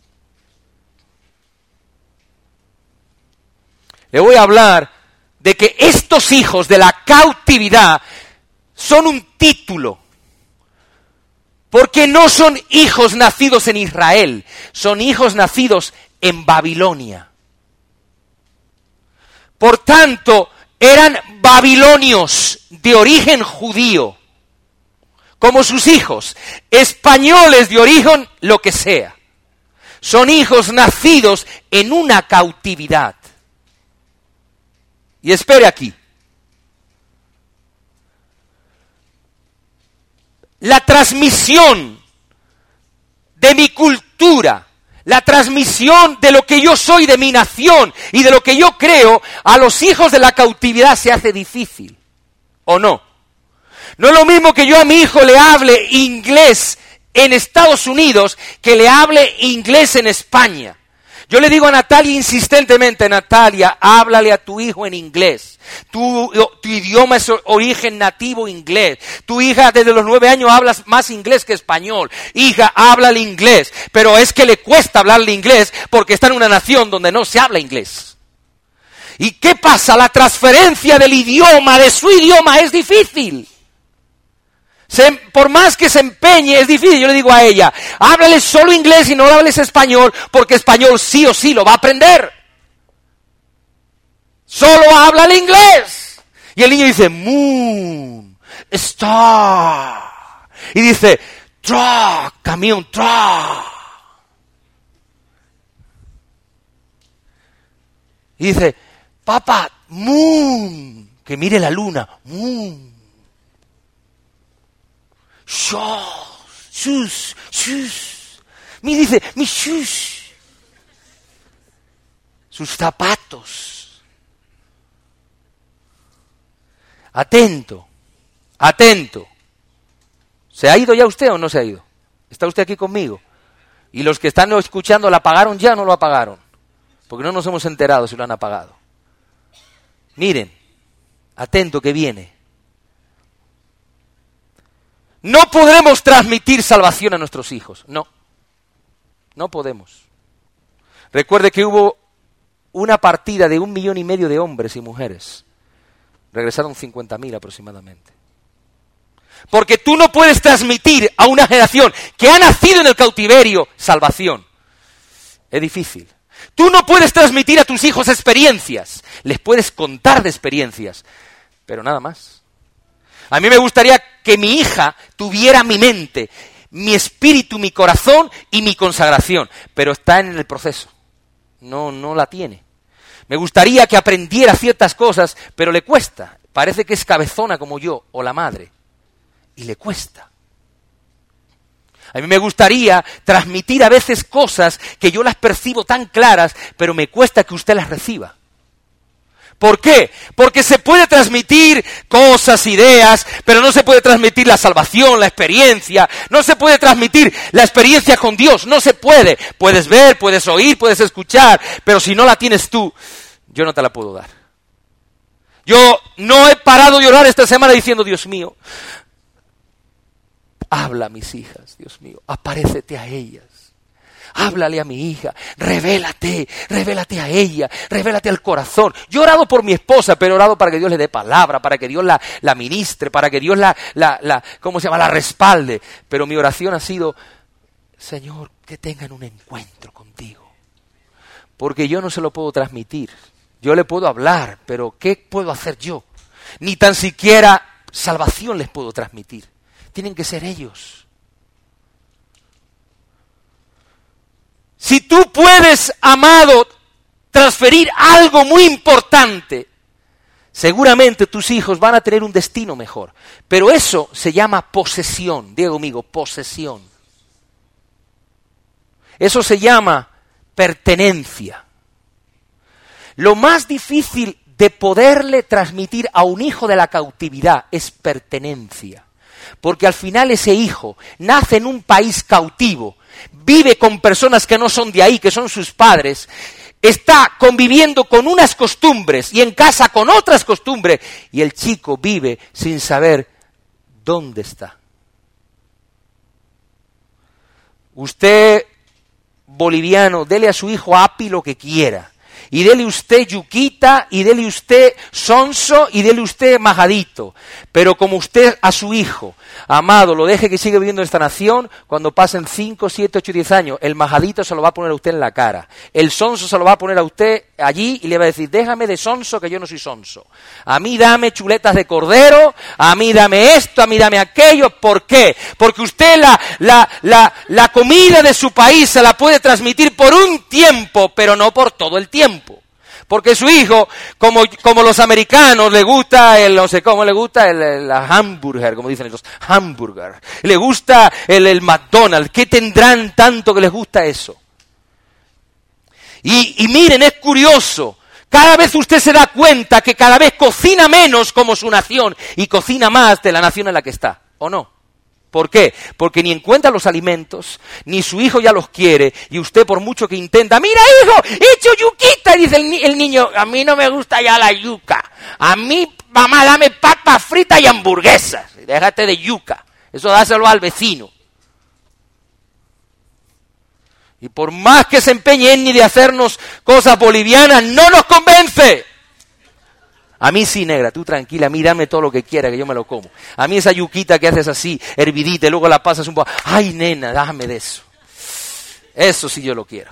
Le voy a hablar de que estos hijos de la cautividad son un título. Porque no son hijos nacidos en Israel, son hijos nacidos en Babilonia. Por tanto, eran babilonios de origen judío, como sus hijos, españoles de origen lo que sea. Son hijos nacidos en una cautividad. Y espere aquí. La transmisión de mi cultura, la transmisión de lo que yo soy, de mi nación y de lo que yo creo, a los hijos de la cautividad se hace difícil, ¿o no? No es lo mismo que yo a mi hijo le hable inglés en Estados Unidos que le hable inglés en España. Yo le digo a Natalia insistentemente, Natalia, háblale a tu hijo en inglés. Tu, tu idioma es origen nativo inglés. Tu hija desde los nueve años habla más inglés que español. Hija, háblale inglés. Pero es que le cuesta hablarle inglés porque está en una nación donde no se habla inglés. ¿Y qué pasa? La transferencia del idioma, de su idioma, es difícil. Se, por más que se empeñe, es difícil. Yo le digo a ella, háblale solo inglés y no hables español, porque español sí o sí lo va a aprender. Solo háblale inglés. Y el niño dice, moon, star. Y dice, truck, camión, truck. Y dice, papá, moon, que mire la luna, moon. Shoes, shoes, shoes. Me dice, mi shoes. sus zapatos. Atento, atento. ¿Se ha ido ya usted o no se ha ido? ¿Está usted aquí conmigo? Y los que están escuchando, ¿la apagaron ya o no lo apagaron? Porque no nos hemos enterado si lo han apagado. Miren, atento que viene. No podremos transmitir salvación a nuestros hijos, no. No podemos. Recuerde que hubo una partida de un millón y medio de hombres y mujeres. Regresaron cincuenta mil aproximadamente. Porque tú no puedes transmitir a una generación que ha nacido en el cautiverio salvación. Es difícil. Tú no puedes transmitir a tus hijos experiencias. Les puedes contar de experiencias, pero nada más. A mí me gustaría que mi hija tuviera mi mente, mi espíritu, mi corazón y mi consagración, pero está en el proceso. No, no la tiene. Me gustaría que aprendiera ciertas cosas, pero le cuesta. Parece que es cabezona como yo o la madre. Y le cuesta. A mí me gustaría transmitir a veces cosas que yo las percibo tan claras, pero me cuesta que usted las reciba. ¿Por qué? Porque se puede transmitir cosas, ideas, pero no se puede transmitir la salvación, la experiencia, no se puede transmitir la experiencia con Dios, no se puede. Puedes ver, puedes oír, puedes escuchar, pero si no la tienes tú, yo no te la puedo dar. Yo no he parado de orar esta semana diciendo, Dios mío, habla a mis hijas, Dios mío, aparécete a ellas. Háblale a mi hija, revélate, revélate a ella, revélate al corazón. Yo he orado por mi esposa, pero he orado para que Dios le dé palabra, para que Dios la, la ministre, para que Dios la, la, la, ¿cómo se llama?, la respalde. Pero mi oración ha sido, Señor, que tengan un encuentro contigo. Porque yo no se lo puedo transmitir. Yo le puedo hablar, pero ¿qué puedo hacer yo? Ni tan siquiera salvación les puedo transmitir. Tienen que ser ellos. Si tú puedes, amado, transferir algo muy importante, seguramente tus hijos van a tener un destino mejor. Pero eso se llama posesión. Diego amigo, posesión. Eso se llama pertenencia. Lo más difícil de poderle transmitir a un hijo de la cautividad es pertenencia. Porque al final ese hijo nace en un país cautivo, vive con personas que no son de ahí, que son sus padres, está conviviendo con unas costumbres y en casa con otras costumbres, y el chico vive sin saber dónde está. Usted, boliviano, dele a su hijo api lo que quiera. Y dele usted yuquita, y dele usted sonso, y dele usted majadito. Pero como usted a su hijo, amado, lo deje que siga viviendo en esta nación, cuando pasen cinco, siete, ocho, diez años, el majadito se lo va a poner a usted en la cara. El sonso se lo va a poner a usted allí y le va a decir, déjame de sonso que yo no soy sonso. A mí dame chuletas de cordero, a mí dame esto, a mí dame aquello. ¿Por qué? Porque usted la, la, la, la comida de su país se la puede transmitir por un tiempo, pero no por todo el tiempo. Porque su hijo, como, como los americanos, le gusta el, no sé cómo, le gusta el, el hamburger, como dicen ellos, hamburger. Le gusta el, el McDonald's. ¿Qué tendrán tanto que les gusta eso? Y, y miren, es curioso. Cada vez usted se da cuenta que cada vez cocina menos como su nación y cocina más de la nación en la que está, ¿o no? ¿Por qué? Porque ni encuentra los alimentos, ni su hijo ya los quiere, y usted por mucho que intenta, ¡mira hijo, he hecho yuquita! Y dice el, ni- el niño, a mí no me gusta ya la yuca, a mí, mamá, dame papas fritas y hamburguesas, déjate de yuca, eso dáselo al vecino. Y por más que se empeñe en ni de hacernos cosas bolivianas, no nos convence. A mí sí, negra, tú tranquila, a mí dame todo lo que quiera, que yo me lo como. A mí esa yuquita que haces así, hervidita, y luego la pasas un poco, ay nena, déjame de eso. Eso sí yo lo quiero.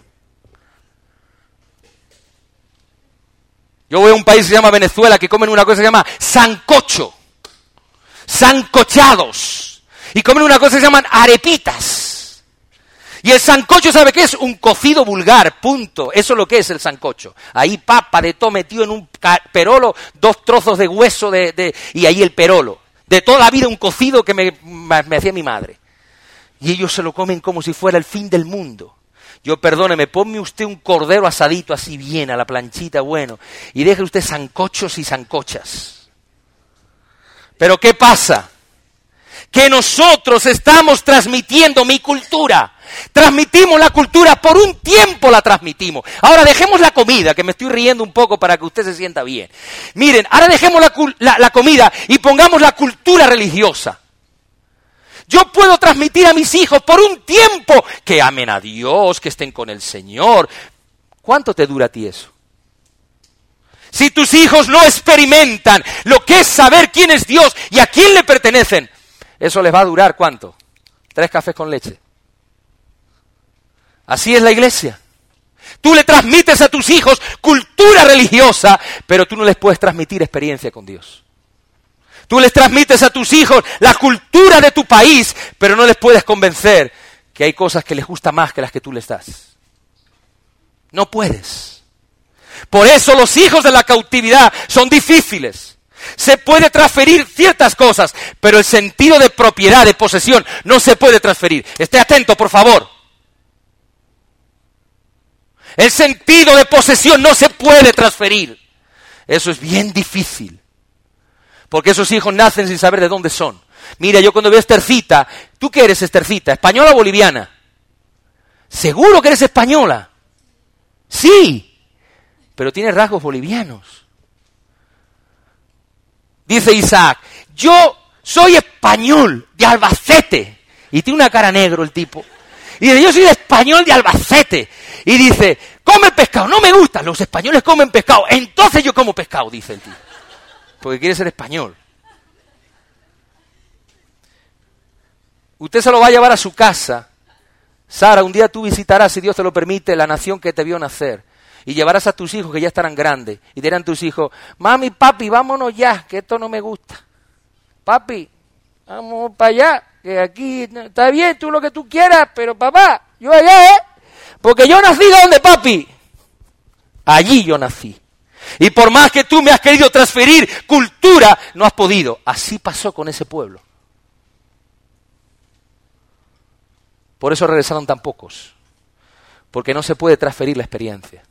Yo voy a un país que se llama Venezuela, que comen una cosa que se llama sancocho, sancochados, y comen una cosa que se llaman arepitas. Y el sancocho, ¿sabe qué es? Un cocido vulgar, punto. Eso es lo que es el sancocho. Ahí papa de todo metido en un perolo, dos trozos de hueso de, de y ahí el perolo. De toda la vida un cocido que me, me, me hacía mi madre. Y ellos se lo comen como si fuera el fin del mundo. Yo, perdóneme, ponme usted un cordero asadito así bien a la planchita, bueno, y deje usted sancochos y sancochas. Pero ¿qué pasa? Que nosotros estamos transmitiendo mi cultura. Transmitimos la cultura, por un tiempo la transmitimos. Ahora dejemos la comida, que me estoy riendo un poco para que usted se sienta bien. Miren, ahora dejemos la, la, la comida y pongamos la cultura religiosa. Yo puedo transmitir a mis hijos por un tiempo que amen a Dios, que estén con el Señor. ¿Cuánto te dura a ti eso? Si tus hijos no experimentan lo que es saber quién es Dios y a quién le pertenecen, eso les va a durar ¿cuánto? Tres cafés con leche. Así es la iglesia. Tú le transmites a tus hijos cultura religiosa, pero tú no les puedes transmitir experiencia con Dios. Tú les transmites a tus hijos la cultura de tu país, pero no les puedes convencer que hay cosas que les gustan más que las que tú les das. No puedes. Por eso los hijos de la cautividad son difíciles. Se puede transferir ciertas cosas, pero el sentido de propiedad, de posesión, no se puede transferir. Esté atento, por favor. El sentido de posesión no se puede transferir. Eso es bien difícil. Porque esos hijos nacen sin saber de dónde son. Mira, yo cuando veo a Estercita, ¿tú qué eres, Estercita? ¿Española o boliviana? ¿Seguro que eres española? Sí, pero tiene rasgos bolivianos. Dice Isaac, yo soy español de Albacete. Y tiene una cara negro el tipo. Y dice, yo soy español de Albacete. Y dice, come pescado. No me gusta, los españoles comen pescado. Entonces yo como pescado, dice el tío. Porque quiere ser español. Usted se lo va a llevar a su casa. Sara, un día tú visitarás, si Dios te lo permite, la nación que te vio nacer. Y llevarás a tus hijos que ya estarán grandes. Y dirán tus hijos, mami, papi, vámonos ya, que esto no me gusta. Papi, vamos para allá, que aquí está bien, tú lo que tú quieras, pero papá, yo allá, ¿eh? Porque yo nací ¿dónde, papi? Allí yo nací. Y por más que tú me has querido transferir cultura, no has podido. Así pasó con ese pueblo. Por eso regresaron tan pocos. Porque no se puede transferir la experiencia.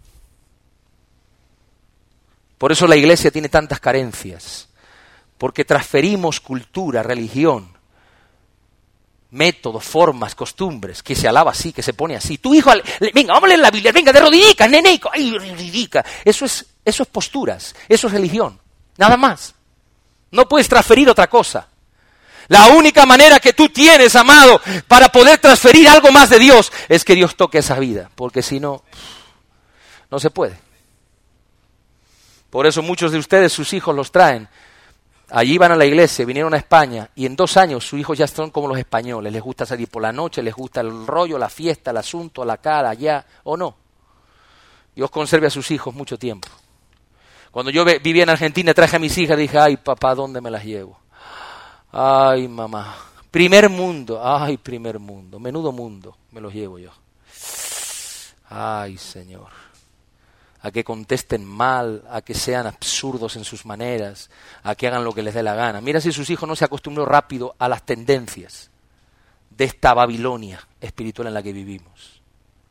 Por eso la iglesia tiene tantas carencias. Porque transferimos cultura, religión, métodos, formas, costumbres, que se alaba así, que se pone así. Tu hijo, venga, vamos a leer la Biblia, venga, de rodillica, neneico, ay, rodillica. Eso es, eso es posturas, eso es religión, nada más. No puedes transferir otra cosa. La única manera que tú tienes, amado, para poder transferir algo más de Dios, es que Dios toque esa vida, porque si no, no se puede. Por eso muchos de ustedes, sus hijos los traen. Allí van a la iglesia, vinieron a España, y en dos años sus hijos ya son como los españoles. Les gusta salir por la noche, les gusta el rollo, la fiesta, el asunto, la cara, allá, o no. Dios conserve a sus hijos mucho tiempo. Cuando yo vivía en Argentina, traje a mis hijas, dije, ay, papá, ¿dónde me las llevo? Ay, mamá, primer mundo, ay, primer mundo, menudo mundo, me los llevo yo. Ay, Señor. A que contesten mal, a que sean absurdos en sus maneras, a que hagan lo que les dé la gana. Mira si sus hijos no se acostumbró rápido a las tendencias de esta Babilonia espiritual en la que vivimos.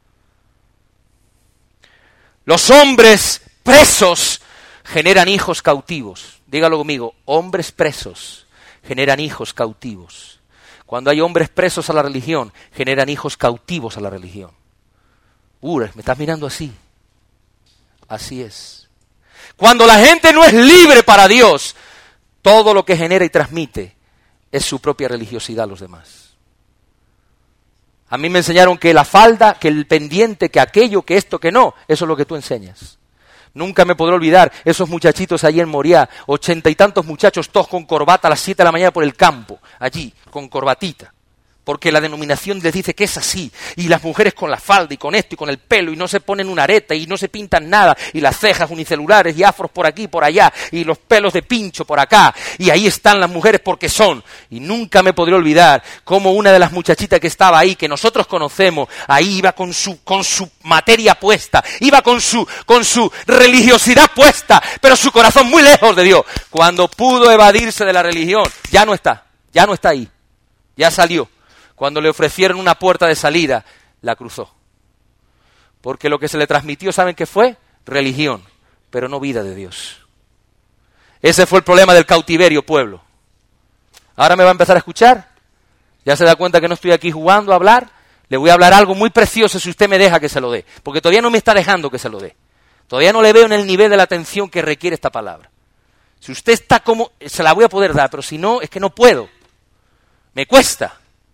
Los hombres presos generan hijos cautivos. Dígalo conmigo, hombres presos generan hijos cautivos. Cuando hay hombres presos a la religión, generan hijos cautivos a la religión. Uh, me estás mirando así. Así es. Cuando la gente no es libre para Dios, todo lo que genera y transmite es su propia religiosidad a los demás. A mí me enseñaron que la falda, que el pendiente, que aquello, que esto, que no, eso es lo que tú enseñas. Nunca me podré olvidar esos muchachitos allí en Moriah, ochenta y tantos muchachos, todos con corbata a las siete de la mañana por el campo, allí, con corbatita. Porque la denominación les dice que es así, y las mujeres con la falda y con esto y con el pelo, y no se ponen una areta y no se pintan nada, y las cejas unicelulares y afros por aquí y por allá, y los pelos de pincho por acá, y ahí están las mujeres porque son. Y nunca me podré olvidar cómo una de las muchachitas que estaba ahí, que nosotros conocemos, ahí iba con su, con su materia puesta, iba con su, con su religiosidad puesta, pero su corazón muy lejos de Dios. Cuando pudo evadirse de la religión, ya no está, ya no está ahí, ya salió. Cuando le ofrecieron una puerta de salida, la cruzó. Porque lo que se le transmitió, ¿saben qué fue? Religión, pero no vida de Dios. Ese fue el problema del cautiverio, pueblo. Ahora me va a empezar a escuchar. Ya se da cuenta que no estoy aquí jugando a hablar. Le voy a hablar algo muy precioso si usted me deja que se lo dé. Porque todavía no me está dejando que se lo dé. Todavía no le veo en el nivel de la atención que requiere esta palabra. Si usted está como, se la voy a poder dar, pero si no, es que no puedo. Me cuesta.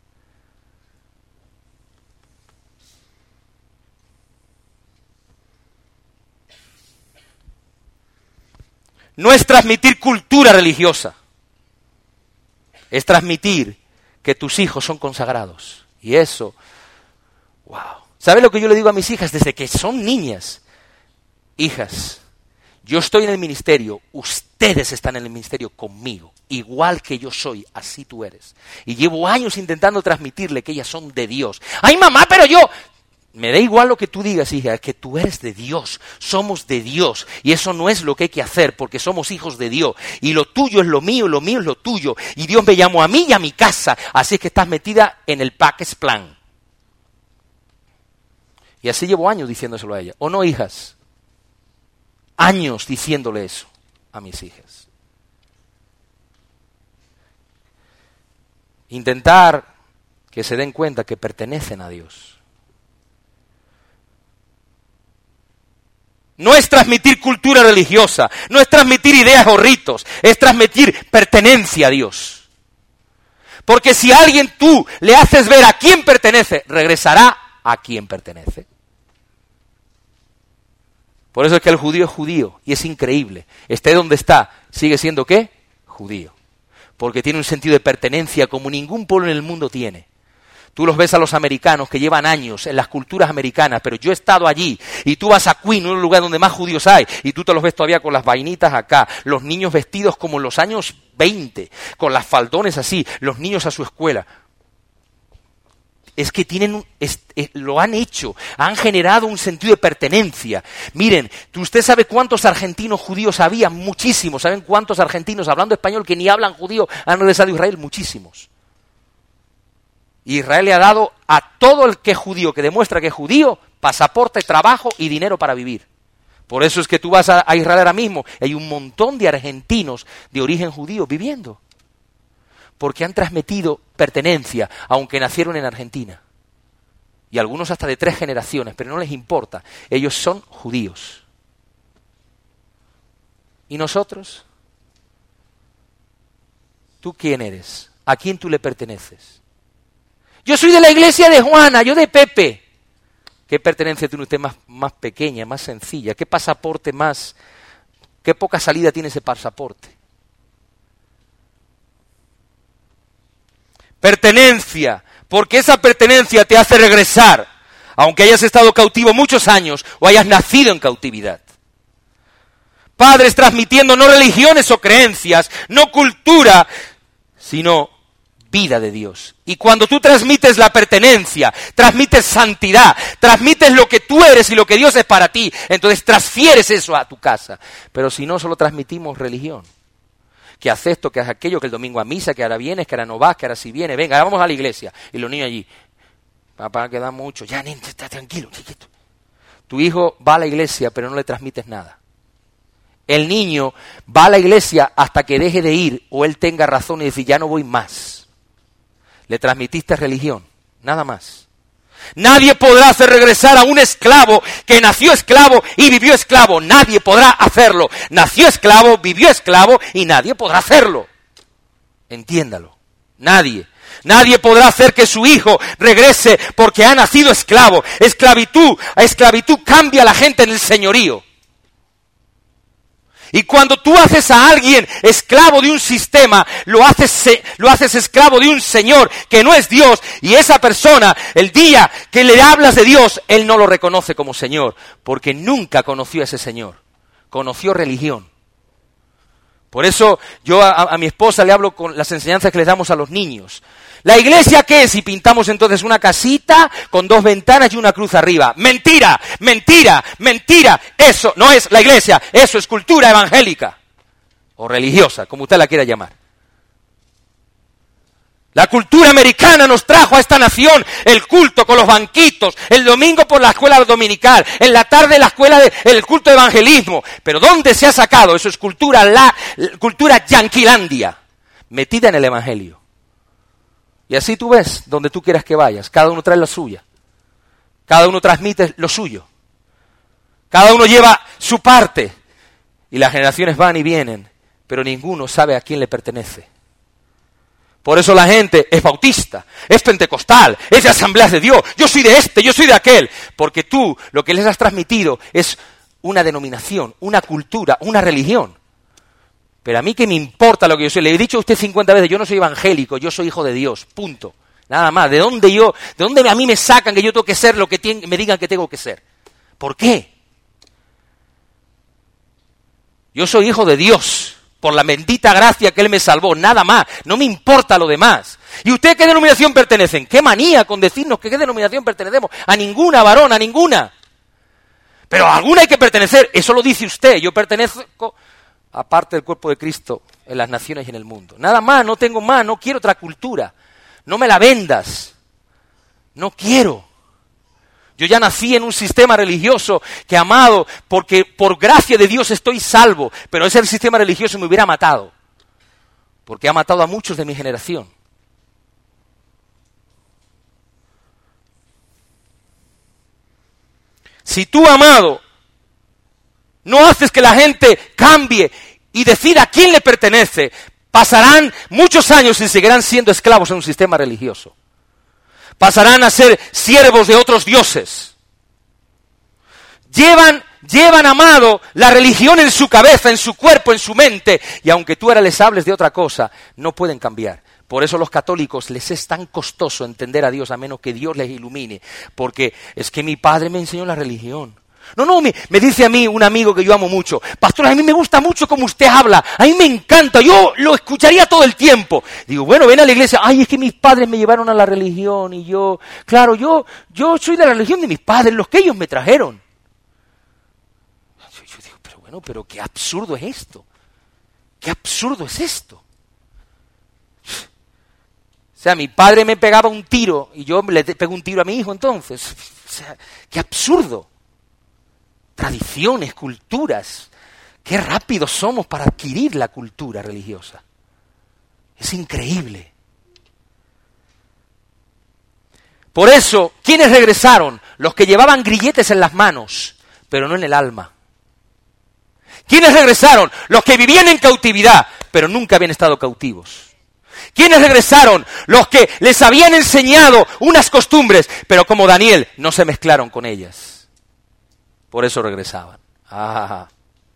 No es transmitir cultura religiosa. Es transmitir que tus hijos son consagrados. Y eso, wow. ¿Sabe lo que yo le digo a mis hijas desde que son niñas? Hijas, yo estoy en el ministerio, ustedes están en el ministerio conmigo, igual que yo soy, así tú eres. Y llevo años intentando transmitirle que ellas son de Dios. ¡Ay, mamá, pero yo! Me da igual lo que tú digas, hija, es que tú eres de Dios, somos de Dios, y eso no es lo que hay que hacer, porque somos hijos de Dios, y lo tuyo es lo mío, lo mío es lo tuyo, y Dios me llamó a mí y a mi casa, así es que estás metida en el package plan. Y así llevo años diciéndoselo a ella, ¿o no, hijas? Años diciéndole eso a mis hijas. Intentar que se den cuenta que pertenecen a Dios. No es transmitir cultura religiosa, no es transmitir ideas o ritos, es transmitir pertenencia a Dios. Porque si a alguien tú le haces ver a quién pertenece, regresará a quien pertenece. Por eso es que el judío es judío, y es increíble. Esté donde está, sigue siendo ¿qué? Judío. Porque tiene un sentido de pertenencia como ningún pueblo en el mundo tiene. Tú los ves a los americanos que llevan años en las culturas americanas, pero yo he estado allí, y tú vas a Queen, un lugar donde más judíos hay, y tú te los ves todavía con las vainitas acá, los niños vestidos como en los años veinte, con las faldones así, los niños a su escuela. Es que tienen, es, es, lo han hecho, han generado un sentido de pertenencia. Miren, ¿usted sabe cuántos argentinos judíos había? Muchísimos. ¿Saben cuántos argentinos hablando español que ni hablan judío han regresado a Israel? Muchísimos. Israel le ha dado a todo el que es judío, que demuestra que es judío, pasaporte, trabajo y dinero para vivir. Por eso es que tú vas a, a Israel ahora mismo, hay un montón de argentinos de origen judío viviendo. Porque han transmitido pertenencia, aunque nacieron en Argentina. Y algunos hasta de tres generaciones, pero no les importa. Ellos son judíos. ¿Y nosotros? ¿Tú quién eres? ¿A quién tú le perteneces? Yo soy de la iglesia de Juana, yo de Pepe. ¿Qué pertenencia tiene usted más, más pequeña, más sencilla? ¿Qué pasaporte más? ¿Qué poca salida tiene ese pasaporte? Pertenencia, porque esa pertenencia te hace regresar, aunque hayas estado cautivo muchos años o hayas nacido en cautividad. Padres transmitiendo no religiones o creencias, no cultura, sino vida de Dios. Y cuando tú transmites la pertenencia, transmites santidad, transmites lo que tú eres y lo que Dios es para ti, entonces transfieres eso a tu casa. Pero si no, solo transmitimos religión. Que haz esto, que haz aquello, que el domingo a misa, que ahora vienes, que ahora no vas, que ahora sí vienes, venga, vamos a la iglesia. Y los niños allí, papá, queda mucho, ya, niño, está tranquilo, chiquito. Tu hijo va a la iglesia, pero no le transmites nada. El niño va a la iglesia hasta que deje de ir, o él tenga razón y decir, ya no voy más. Le transmitiste religión, nada más. Nadie podrá hacer regresar a un esclavo que nació esclavo y vivió esclavo. Nadie podrá hacerlo. Nació esclavo, vivió esclavo y nadie podrá hacerlo. Entiéndalo. Nadie. Nadie podrá hacer que su hijo regrese porque ha nacido esclavo. Esclavitud, a esclavitud cambia a la gente en el señorío. Y cuando tú haces a alguien esclavo de un sistema, lo haces, lo haces esclavo de un Señor que no es Dios, y esa persona, el día que le hablas de Dios, él no lo reconoce como Señor, porque nunca conoció a ese Señor, conoció religión. Por eso yo a, a mi esposa le hablo con las enseñanzas que les damos a los niños. ¿La iglesia qué es? Y pintamos entonces una casita con dos ventanas y una cruz arriba. ¡Mentira! ¡Mentira! ¡Mentira! Eso no es la iglesia, eso es cultura evangélica. O religiosa, como usted la quiera llamar. La cultura americana nos trajo a esta nación el culto con los banquitos, el domingo por la escuela dominical, en la tarde la escuela de, el culto de evangelismo. Pero ¿dónde se ha sacado? Eso es cultura, la, cultura yanquilandia, metida en el evangelio. Y así tú ves donde tú quieras que vayas, cada uno trae la suya, cada uno transmite lo suyo, cada uno lleva su parte y las generaciones van y vienen, pero ninguno sabe a quién le pertenece. Por eso la gente es bautista, es pentecostal, es de Asambleas de Dios, yo soy de este, yo soy de aquel, porque tú lo que les has transmitido es una denominación, una cultura, una religión. Pero a mí qué me importa lo que yo soy, le he dicho a usted cincuenta veces, yo no soy evangélico, yo soy hijo de Dios, punto. Nada más, ¿de dónde yo, de dónde a mí me sacan que yo tengo que ser lo que tienen, me digan que tengo que ser? ¿Por qué? Yo soy hijo de Dios. Por la bendita gracia que Él me salvó, nada más, no me importa lo demás. ¿Y usted qué denominación pertenecen? ¿Qué manía con decirnos que qué denominación pertenecemos? A ninguna, varón, a ninguna. Pero a alguna hay que pertenecer, eso lo dice usted, yo pertenezco a parte del cuerpo de Cristo en las naciones y en el mundo. Nada más, no tengo más, no quiero otra cultura, no me la vendas, no quiero. Yo ya nací en un sistema religioso que, amado, porque por gracia de Dios estoy salvo, pero ese sistema religioso me hubiera matado, porque ha matado a muchos de mi generación. Si tú, amado, no haces que la gente cambie y decida a quién le pertenece, pasarán muchos años y seguirán siendo esclavos en un sistema religioso. Pasarán a ser siervos de otros dioses. Llevan, llevan, amado, la religión en su cabeza, en su cuerpo, en su mente, y aunque tú ahora les hables de otra cosa, no pueden cambiar. Por eso a los católicos les es tan costoso entender a Dios a menos que Dios les ilumine, porque es que mi padre me enseñó la religión. No, no, me, me dice a mí un amigo que yo amo mucho, pastor, a mí me gusta mucho cómo usted habla, a mí me encanta, yo lo escucharía todo el tiempo. Digo, bueno, ven a la iglesia, ay, es que mis padres me llevaron a la religión y yo, claro, yo, yo soy de la religión de mis padres, los que ellos me trajeron. Yo, yo digo, pero bueno, pero qué absurdo es esto, qué absurdo es esto. O sea, mi padre me pegaba un tiro y yo le pego un tiro a mi hijo entonces, o sea, qué absurdo. Tradiciones, culturas, qué rápidos somos para adquirir la cultura religiosa. Es increíble. Por eso, ¿quiénes regresaron? Los que llevaban grilletes en las manos, pero no en el alma. ¿Quiénes regresaron? Los que vivían en cautividad, pero nunca habían estado cautivos. ¿Quiénes regresaron? Los que les habían enseñado unas costumbres, pero como Daniel, no se mezclaron con ellas. Por eso regresaban. Ah.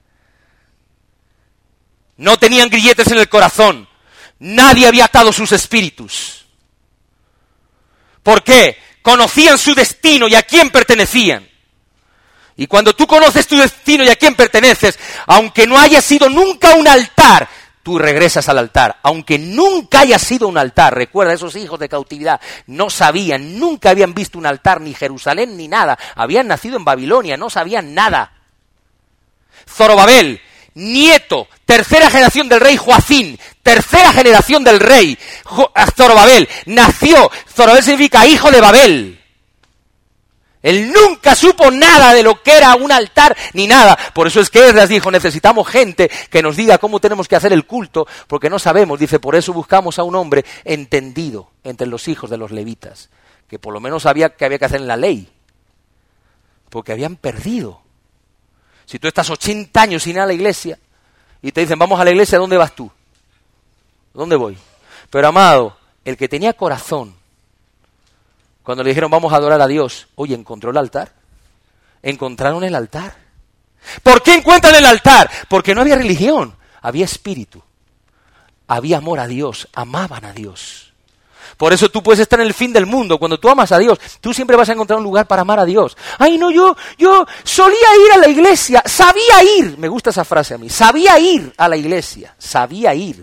No tenían grilletes en el corazón. Nadie había atado sus espíritus. ¿Por qué? Conocían su destino y a quién pertenecían. Y cuando tú conoces tu destino y a quién perteneces, aunque no haya sido nunca un altar, tú regresas al altar. Aunque nunca haya sido un altar, recuerda, esos hijos de cautividad no sabían, nunca habían visto un altar, ni Jerusalén, ni nada. Habían nacido en Babilonia, no sabían nada. Zorobabel, nieto, tercera generación del rey Joacín, tercera generación del rey jo- Zorobabel, nació, Zorobabel significa hijo de Babel. Él nunca supo nada de lo que era un altar, ni nada. Por eso es que Esdras dijo, necesitamos gente que nos diga cómo tenemos que hacer el culto, porque no sabemos. Dice, por eso buscamos a un hombre entendido entre los hijos de los levitas, que por lo menos sabía que había que hacer en la ley, porque habían perdido. Si tú estás ochenta años sin ir a la iglesia, y te dicen, vamos a la iglesia, ¿dónde vas tú? ¿Dónde voy? Pero amado, el que tenía corazón, cuando le dijeron vamos a adorar a Dios, oye, ¿encontró el altar? Encontraron el altar. ¿Por qué encuentran el altar? Porque no había religión, había espíritu. Había amor a Dios, amaban a Dios. Por eso tú puedes estar en el fin del mundo. Cuando tú amas a Dios, tú siempre vas a encontrar un lugar para amar a Dios. Ay, no, yo, yo solía ir a la iglesia, sabía ir. Me gusta esa frase a mí. Sabía ir a la iglesia, sabía ir.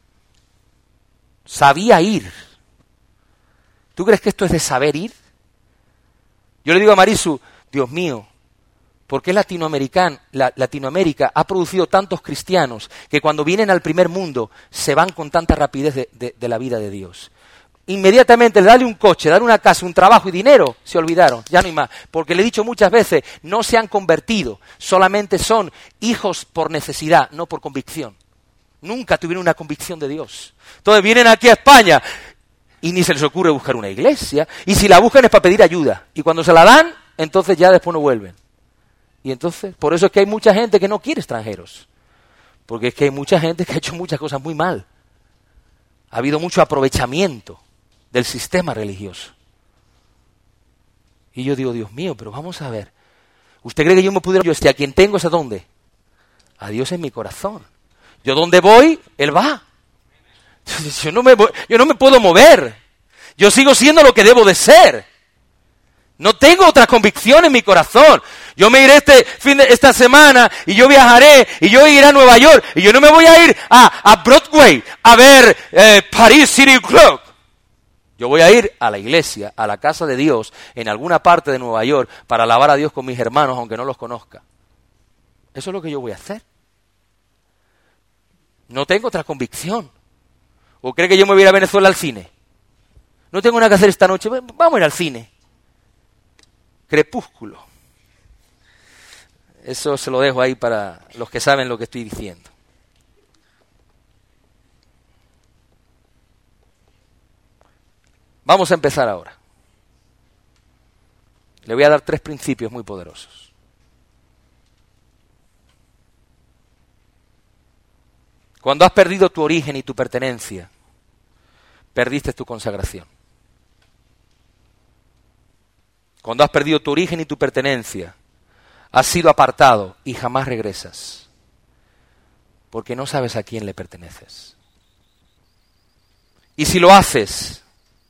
Sabía ir. ¿Tú crees que esto es de saber ir? Yo le digo a Marisu, Dios mío, ¿por qué Latinoamérica, la, Latinoamérica ha producido tantos cristianos que cuando vienen al primer mundo se van con tanta rapidez de, de, de la vida de Dios? inmediatamente darle un coche, darle una casa, un trabajo y dinero, se olvidaron, ya no hay más. Porque le he dicho muchas veces, no se han convertido, solamente son hijos por necesidad, no por convicción. Nunca tuvieron una convicción de Dios. Entonces vienen aquí a España y ni se les ocurre buscar una iglesia, y si la buscan es para pedir ayuda, y cuando se la dan, entonces ya después no vuelven. Y entonces, por eso es que hay mucha gente que no quiere extranjeros, porque es que hay mucha gente que ha hecho muchas cosas muy mal. Ha habido mucho aprovechamiento del sistema religioso. Y yo digo, Dios mío, pero vamos a ver, ¿usted cree que yo me pudiera, yo este, a quien tengo es a dónde? A Dios en mi corazón. Yo donde voy, Él va. Yo no me, yo no me puedo mover. Yo sigo siendo lo que debo de ser. No tengo otra convicción en mi corazón. Yo me iré este fin de esta semana y yo viajaré y yo iré a Nueva York y yo no me voy a ir a, a Broadway a ver eh, Paris City Club. Yo voy a ir a la iglesia, a la casa de Dios, en alguna parte de Nueva York para alabar a Dios con mis hermanos, aunque no los conozca. Eso es lo que yo voy a hacer. No tengo otra convicción. ¿O cree que yo me voy a ir a Venezuela al cine? No tengo nada que hacer esta noche, vamos a ir al cine. Crepúsculo. Eso se lo dejo ahí para los que saben lo que estoy diciendo. Vamos a empezar ahora. Le voy a dar tres principios muy poderosos. Cuando has perdido tu origen y tu pertenencia, perdiste tu consagración. Cuando has perdido tu origen y tu pertenencia, has sido apartado y jamás regresas, porque no sabes a quién le perteneces. Y si lo haces,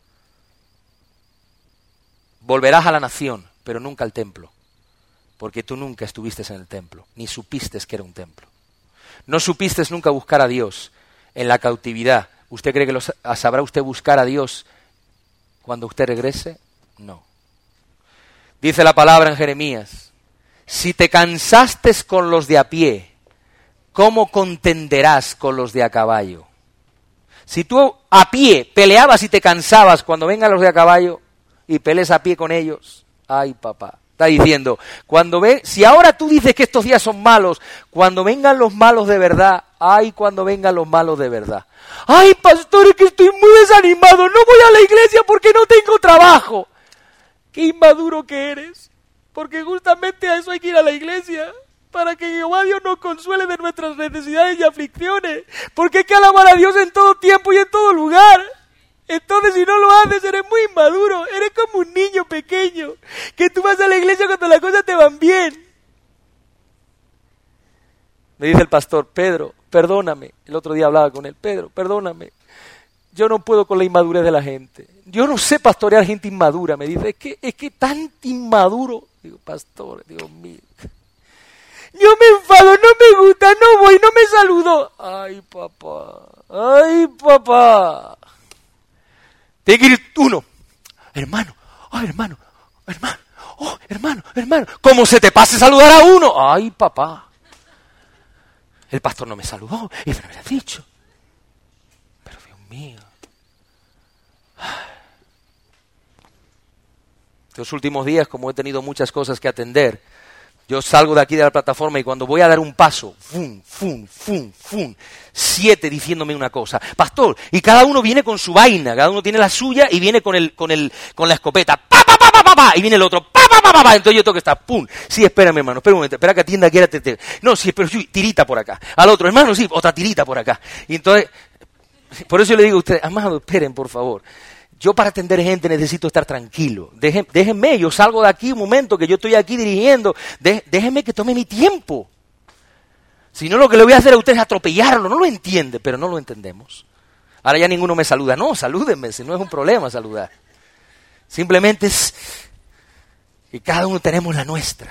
volverás a la nación, pero nunca al templo, porque tú nunca estuviste en el templo, ni supiste que era un templo. No supiste nunca buscar a Dios en la cautividad. ¿Usted cree que lo sabrá usted buscar a Dios cuando usted regrese? No. Dice la palabra en Jeremías, si te cansaste con los de a pie, ¿cómo contenderás con los de a caballo? Si tú a pie peleabas y te cansabas cuando vengan los de a caballo y pelees a pie con ellos, ay papá. Está diciendo, cuando ve, si ahora tú dices que estos días son malos, cuando vengan los malos de verdad, ay, cuando vengan los malos de verdad. Ay, pastor, es que estoy muy desanimado, no voy a la iglesia porque no tengo trabajo. Qué inmaduro que eres, porque justamente a eso hay que ir a la iglesia, para que Jehová Dios nos consuele de nuestras necesidades y aflicciones, porque hay que alabar a Dios en todo tiempo y en todo lugar. Entonces, si no lo haces, eres muy inmaduro, eres como un niño pequeño, que tú vas a la iglesia cuando las cosas te van bien. Me dice el pastor, Pedro, perdóname. El otro día hablaba con él, Pedro, perdóname. Yo no puedo con la inmadurez de la gente. Yo no sé pastorear gente inmadura. Me dice, es que es que tan inmaduro. Digo, pastor, Dios mío. Yo me enfado, no me gusta, no voy, no me saludo. Ay, papá, ay, papá. Tiene que ir uno, hermano, oh, hermano, hermano, oh, hermano, hermano. ¿Cómo se te pase saludar a uno? Ay, papá. El pastor no me saludó, y me lo ha dicho. Pero Dios mío. Estos últimos días, como he tenido muchas cosas que atender, yo salgo de aquí de la plataforma y cuando voy a dar un paso, fum, fum, fum, fum, siete diciéndome una cosa. Pastor, y cada uno viene con su vaina, cada uno tiene la suya y viene con el, con el, con la escopeta, pa, pa, pa, pa, pa, pa, y viene el otro, pa, pa, pa, pa, pa, entonces yo tengo que estar, pum, sí, espérame hermano, espera un momento, espera que atienda aquí, te, te. No, sí, pero sí, tirita por acá. Al otro, hermano, sí, otra tirita por acá. Y entonces, por eso yo le digo a ustedes, amado, esperen por favor. Yo para atender gente necesito estar tranquilo. Dejen, déjenme, yo salgo de aquí un momento que yo estoy aquí dirigiendo. De, déjenme que tome mi tiempo. Si no, lo que le voy a hacer a ustedes es atropellarlo. No lo entiende, pero no lo entendemos. Ahora ya ninguno me saluda. No, salúdenme, si no es un problema saludar. Simplemente es que cada uno tenemos la nuestra.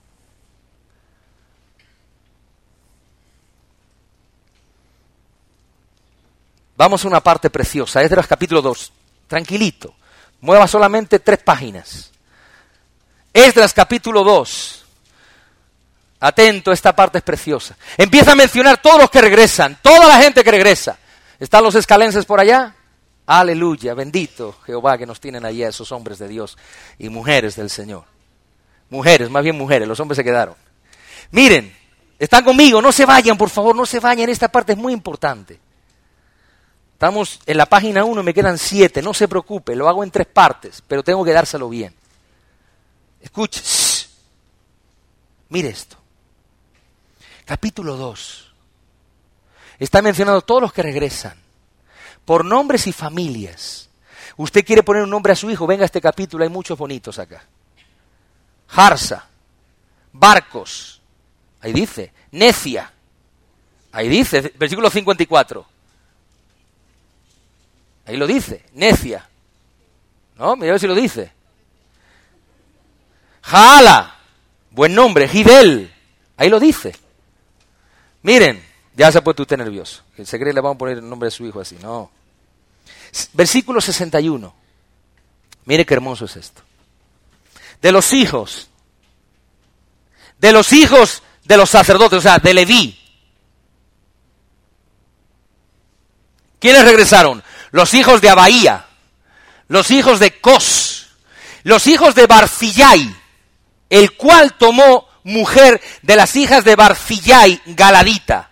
Vamos a una parte preciosa, Esdras capítulo dos. Tranquilito, mueva solamente tres páginas. Esdras capítulo dos. Atento, esta parte es preciosa. Empieza a mencionar todos los que regresan, toda la gente que regresa. ¿Están los escalenses por allá? Aleluya, bendito Jehová que nos tienen allí a esos hombres de Dios y mujeres del Señor. Mujeres, más bien mujeres, los hombres se quedaron. Miren, están conmigo, no se vayan, por favor, no se vayan, esta parte es muy importante. Estamos en la página uno, me quedan siete, no se preocupe, lo hago en tres partes, pero tengo que dárselo bien. Escuche, shh. Mire esto. Capítulo dos. Está mencionado todos los que regresan, por nombres y familias. Usted quiere poner un nombre a su hijo, venga a este capítulo, hay muchos bonitos acá. Jarsa, Barcos, ahí dice, Necia, ahí dice, versículo cincuenta y cuatro. Ahí lo dice, Necia. ¿No? Mira a ver si lo dice. Jaala, buen nombre, Gidel, ahí lo dice. Miren, ya se ha puesto usted nervioso, que se cree que le vamos a poner el nombre de su hijo así, no. Versículo sesenta y uno. Mire qué hermoso es esto. De los hijos, de los hijos de los sacerdotes, o sea, de Leví. ¿Quiénes regresaron? Los hijos de Abaía, los hijos de Cos, los hijos de Barzillai, el cual tomó mujer de las hijas de Barzillai, Galadita.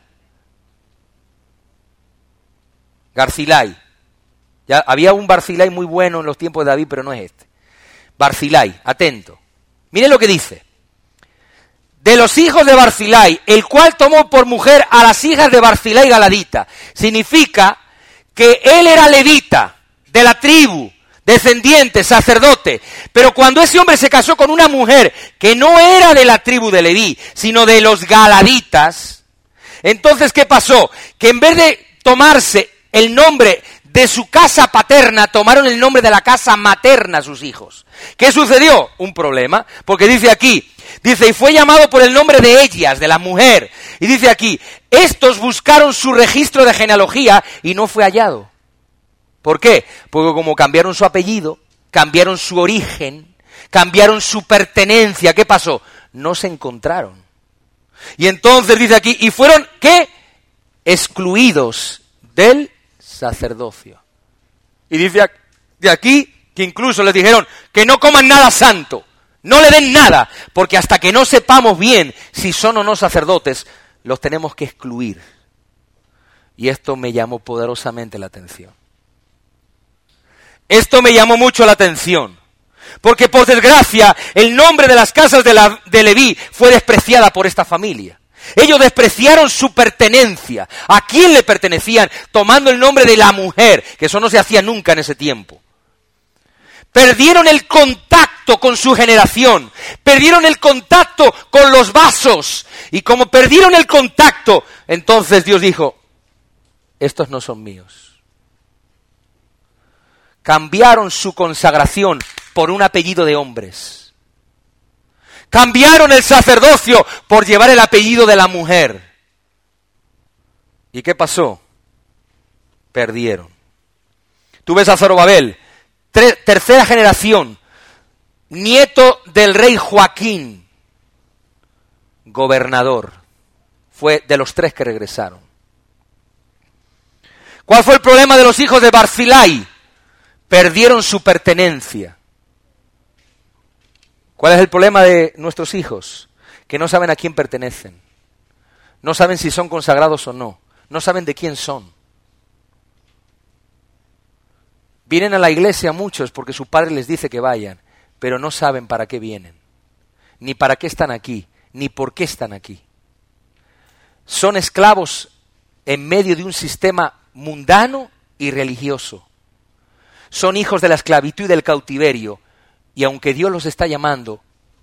Barzillai. Ya había un Barzillai muy bueno en los tiempos de David, pero no es este. Barzillai, atento. Miren lo que dice. De los hijos de Barzillai, el cual tomó por mujer a las hijas de Barzillai Galadita. Significa que él era levita, de la tribu, descendiente, sacerdote. Pero cuando ese hombre se casó con una mujer que no era de la tribu de Leví, sino de los Galaditas, entonces ¿qué pasó? Que en vez de tomarse el nombre de su casa paterna, tomaron el nombre de la casa materna sus hijos. ¿Qué sucedió? Un problema, porque dice aquí, dice, y fue llamado por el nombre de ellas, de la mujer. Y dice aquí, estos buscaron su registro de genealogía y no fue hallado. ¿Por qué? Porque como cambiaron su apellido, cambiaron su origen, cambiaron su pertenencia, ¿qué pasó? No se encontraron. Y entonces dice aquí, y fueron, ¿qué? Excluidos del sacerdocio. Y dice de aquí que incluso les dijeron que no coman nada santo, no le den nada, porque hasta que no sepamos bien si son o no sacerdotes, los tenemos que excluir. Y esto me llamó poderosamente la atención. Esto me llamó mucho la atención, porque por desgracia el nombre de las casas de, la, de Leví fue despreciada por esta familia. Ellos despreciaron su pertenencia. ¿A quién le pertenecían? Tomando el nombre de la mujer, que eso no se hacía nunca en ese tiempo. Perdieron el contacto con su generación, perdieron el contacto con los vasos, y como perdieron el contacto, entonces Dios dijo, estos no son míos. Cambiaron su consagración por un apellido de hombres. Cambiaron el sacerdocio por llevar el apellido de la mujer. ¿Y qué pasó? Perdieron. Tú ves a Zorobabel, tre- tercera generación, nieto del rey Joaquín, gobernador. Fue de los tres que regresaron. ¿Cuál fue el problema de los hijos de Barzillai? Perdieron su pertenencia. ¿Cuál es el problema de nuestros hijos? Que no saben a quién pertenecen. No saben si son consagrados o no. No saben de quién son. Vienen a la iglesia muchos porque su padre les dice que vayan, pero no saben para qué vienen, ni para qué están aquí, ni por qué están aquí. Son esclavos en medio de un sistema mundano y religioso. Son hijos de la esclavitud y del cautiverio. Y aunque Dios los está llamando,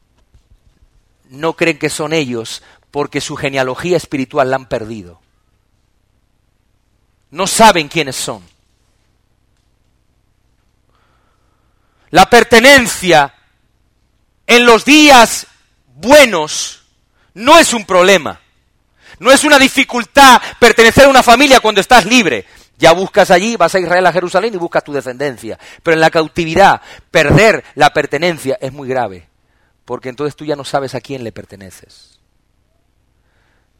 no creen que son ellos porque su genealogía espiritual la han perdido. No saben quiénes son. La pertenencia en los días buenos no es un problema. No es una dificultad pertenecer a una familia cuando estás libre. Ya buscas allí, vas a Israel, a Jerusalén y buscas tu descendencia. Pero en la cautividad, perder la pertenencia es muy grave. Porque entonces tú ya no sabes a quién le perteneces.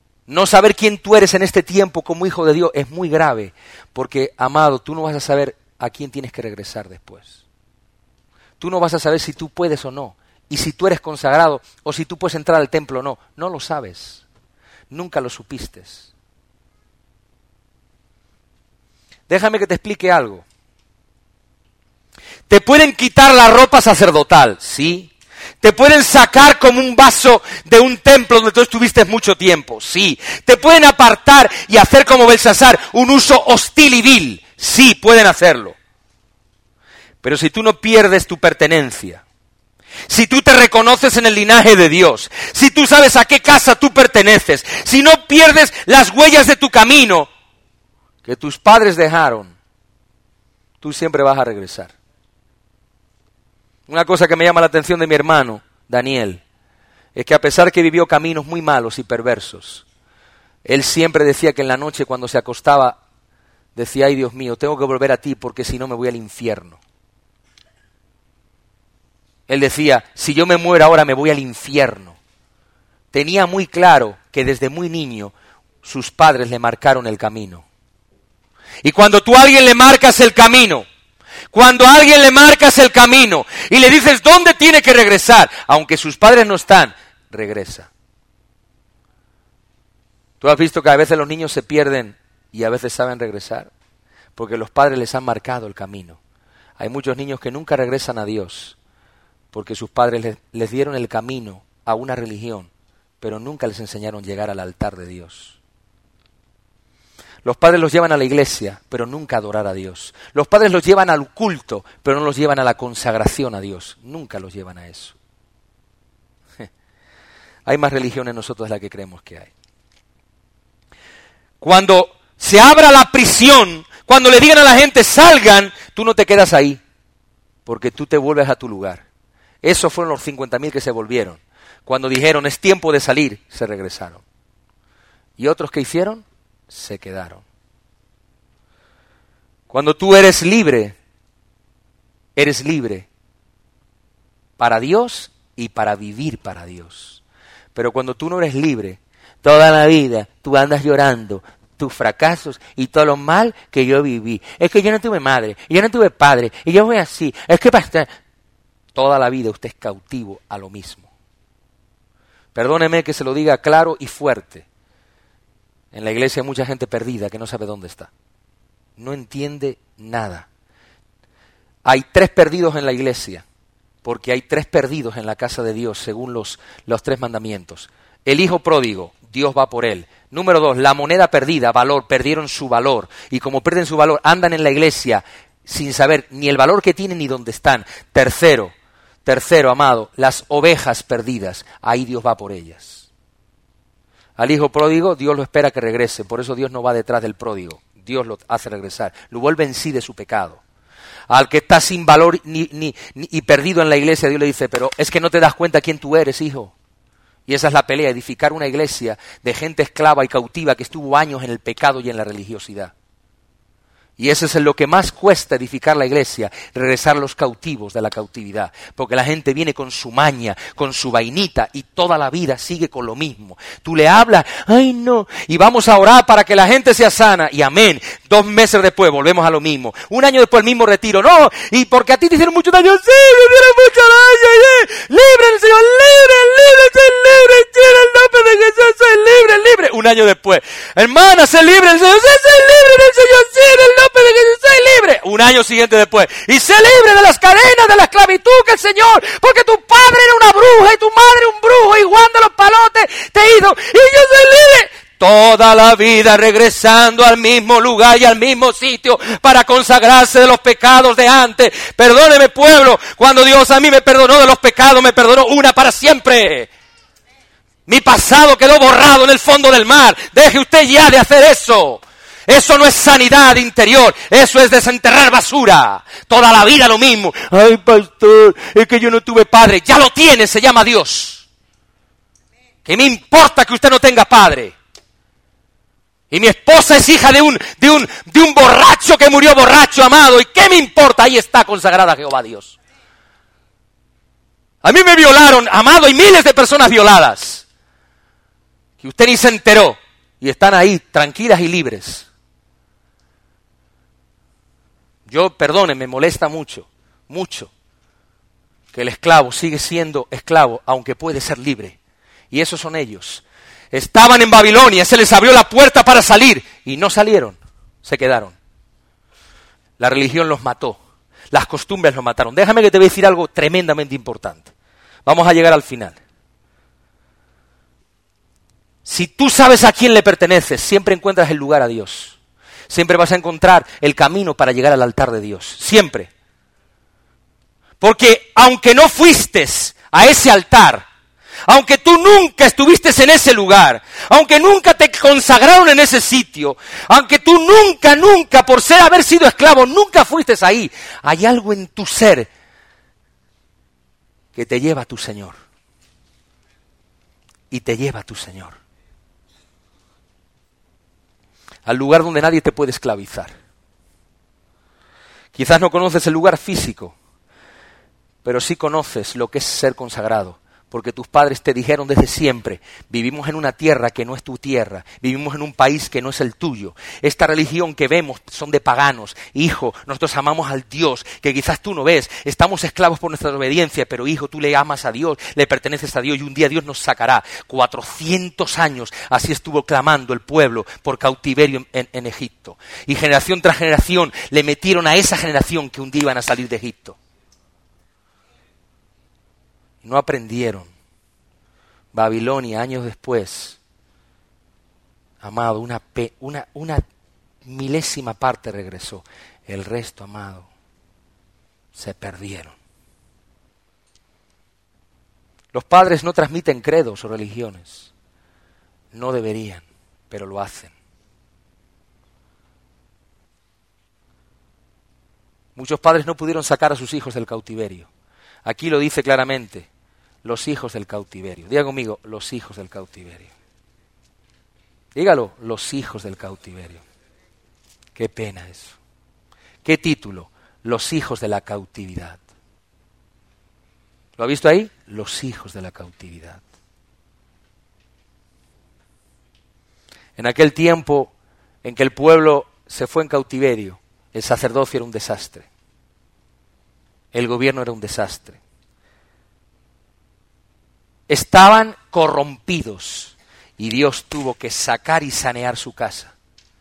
No saber quién tú eres en este tiempo como hijo de Dios es muy grave. Porque, amado, tú no vas a saber a quién tienes que regresar después. Tú no vas a saber si tú puedes o no, y si tú eres consagrado, o si tú puedes entrar al templo o no. No lo sabes. Nunca lo supiste. Déjame que te explique algo. Te pueden quitar la ropa sacerdotal, sí. Te pueden sacar como un vaso de un templo donde tú estuviste mucho tiempo, sí. Te pueden apartar y hacer como Belsasar un uso hostil y vil, sí, pueden hacerlo. Pero si tú no pierdes tu pertenencia, si tú te reconoces en el linaje de Dios, si tú sabes a qué casa tú perteneces, si no pierdes las huellas de tu camino que tus padres dejaron, tú siempre vas a regresar. Una cosa que me llama la atención de mi hermano, Daniel, es que a pesar que vivió caminos muy malos y perversos, él siempre decía que en la noche cuando se acostaba, decía, ay Dios mío, tengo que volver a ti porque si no me voy al infierno. Él decía, si yo me muero ahora me voy al infierno. Tenía muy claro que desde muy niño sus padres le marcaron el camino. Y cuando tú a alguien le marcas el camino, cuando a alguien le marcas el camino y le dices dónde tiene que regresar, aunque sus padres no están, regresa. ¿Tú has visto que a veces los niños se pierden y a veces saben regresar? Porque los padres les han marcado el camino. Hay muchos niños que nunca regresan a Dios porque sus padres les, les dieron el camino a una religión, pero nunca les enseñaron llegar al altar de Dios. Los padres los llevan a la iglesia, pero nunca a adorar a Dios. Los padres los llevan al culto, pero no los llevan a la consagración a Dios. Nunca los llevan a eso. Hay más religión en nosotros de la que creemos que hay. Cuando se abra la prisión, cuando le digan a la gente salgan, tú no te quedas ahí, porque tú te vuelves a tu lugar. Esos fueron los cincuenta mil que se volvieron. Cuando dijeron es tiempo de salir, se regresaron. ¿Y otros que hicieron? Se quedaron. Cuando tú eres libre, eres libre para Dios y para vivir para Dios. Pero cuando tú no eres libre, toda la vida tú andas llorando tus fracasos y todo lo mal que yo viví. Es que yo no tuve madre, yo no tuve padre, y yo voy así. Es que pastor, toda la vida usted es cautivo a lo mismo. Perdóneme que se lo diga claro y fuerte. En la iglesia hay mucha gente perdida que no sabe dónde está. No entiende nada. Hay tres perdidos en la iglesia, porque hay tres perdidos en la casa de Dios, según los, los tres mandamientos. El hijo pródigo, Dios va por él. Número dos, la moneda perdida, valor, perdieron su valor. Y como pierden su valor, andan en la iglesia sin saber ni el valor que tienen ni dónde están. Tercero, tercero, amado, las ovejas perdidas, ahí Dios va por ellas. Al hijo pródigo, Dios lo espera que regrese, por eso Dios no va detrás del pródigo, Dios lo hace regresar, lo vuelve en sí de su pecado. Al que está sin valor ni, ni, ni, y perdido en la iglesia, Dios le dice, pero es que no te das cuenta quién tú eres, hijo. Y esa es la pelea, edificar una iglesia de gente esclava y cautiva que estuvo años en el pecado y en la religiosidad. Y eso es lo que más cuesta edificar la iglesia, regresar a los cautivos de la cautividad. Porque la gente viene con su maña, con su vainita, y toda la vida sigue con lo mismo. Tú le hablas, ay no, y vamos a orar para que la gente sea sana, y amén. Dos meses después volvemos a lo mismo. Un año después el mismo retiro, no, y porque a ti te hicieron mucho daño, sí, me hicieron mucho daño, libre el Señor, libre, libre, soy libre, tiene el nombre de Jesús, soy libre, libre. Un año después, hermana, sé libre el Señor, sí, soy libre del Señor, sí, en el nombre de Jesús, soy libre. Un año siguiente después, y sé libre de las cadenas de la esclavitud que el Señor, porque tu padre era una bruja y tu madre un brujo y Juan de los Palotes te hizo, y yo soy libre. Toda la vida regresando al mismo lugar y al mismo sitio para consagrarse de los pecados de antes. Perdóneme, pueblo, cuando Dios a mí me perdonó de los pecados, me perdonó una para siempre. Mi pasado quedó borrado en el fondo del mar. Deje usted ya de hacer eso. Eso no es sanidad interior, eso es desenterrar basura. Toda la vida lo mismo. Ay, pastor, es que yo no tuve padre. Ya lo tiene, se llama Dios. ¿Qué me importa que usted no tenga padre? Y mi esposa es hija de un, de un, de un borracho que murió borracho, amado. ¿Y qué me importa? Ahí está consagrada a Jehová Dios. A mí me violaron, amado, y miles de personas violadas. Que usted ni se enteró. Y están ahí, tranquilas y libres. Yo, perdone, me molesta mucho, mucho, que el esclavo sigue siendo esclavo, aunque puede ser libre. Y esos son ellos. Estaban en Babilonia, se les abrió la puerta para salir, y no salieron, se quedaron. La religión los mató, las costumbres los mataron. Déjame que te voy a decir algo tremendamente importante. Vamos a llegar al final. Si tú sabes a quién le perteneces, siempre encuentras el lugar a Dios. Siempre vas a encontrar el camino para llegar al altar de Dios. Siempre. Porque aunque no fuiste a ese altar, aunque tú nunca estuviste en ese lugar, aunque nunca te consagraron en ese sitio, aunque tú nunca, nunca, por ser haber sido esclavo, nunca fuiste ahí, hay algo en tu ser que te lleva a tu Señor. Y te lleva a tu Señor. Al lugar donde nadie te puede esclavizar. Quizás no conoces el lugar físico, pero sí conoces lo que es ser consagrado, porque tus padres te dijeron desde siempre, vivimos en una tierra que no es tu tierra, vivimos en un país que no es el tuyo. Esta religión que vemos son de paganos. Hijo, nosotros amamos al Dios que quizás tú no ves, estamos esclavos por nuestra obediencia, pero hijo, tú le amas a Dios, le perteneces a Dios y un día Dios nos sacará. Cuatrocientos años así estuvo clamando el pueblo por cautiverio en, en, en Egipto. Y generación tras generación le metieron a esa generación que un día iban a salir de Egipto. No aprendieron. Babilonia, años después, amado, una, pe, una, una milésima parte regresó. El resto, amado, se perdieron. Los padres no transmiten credos o religiones. No deberían, pero lo hacen. Muchos padres no pudieron sacar a sus hijos del cautiverio. Aquí lo dice claramente. Los hijos del cautiverio. Diga conmigo, los hijos del cautiverio. Dígalo, los hijos del cautiverio. Qué pena eso. ¿Qué título? Los hijos de la cautividad. ¿Lo ha visto ahí? Los hijos de la cautividad. En aquel tiempo en que el pueblo se fue en cautiverio, el sacerdocio era un desastre. El gobierno era un desastre. Estaban corrompidos y Dios tuvo que sacar y sanear su casa.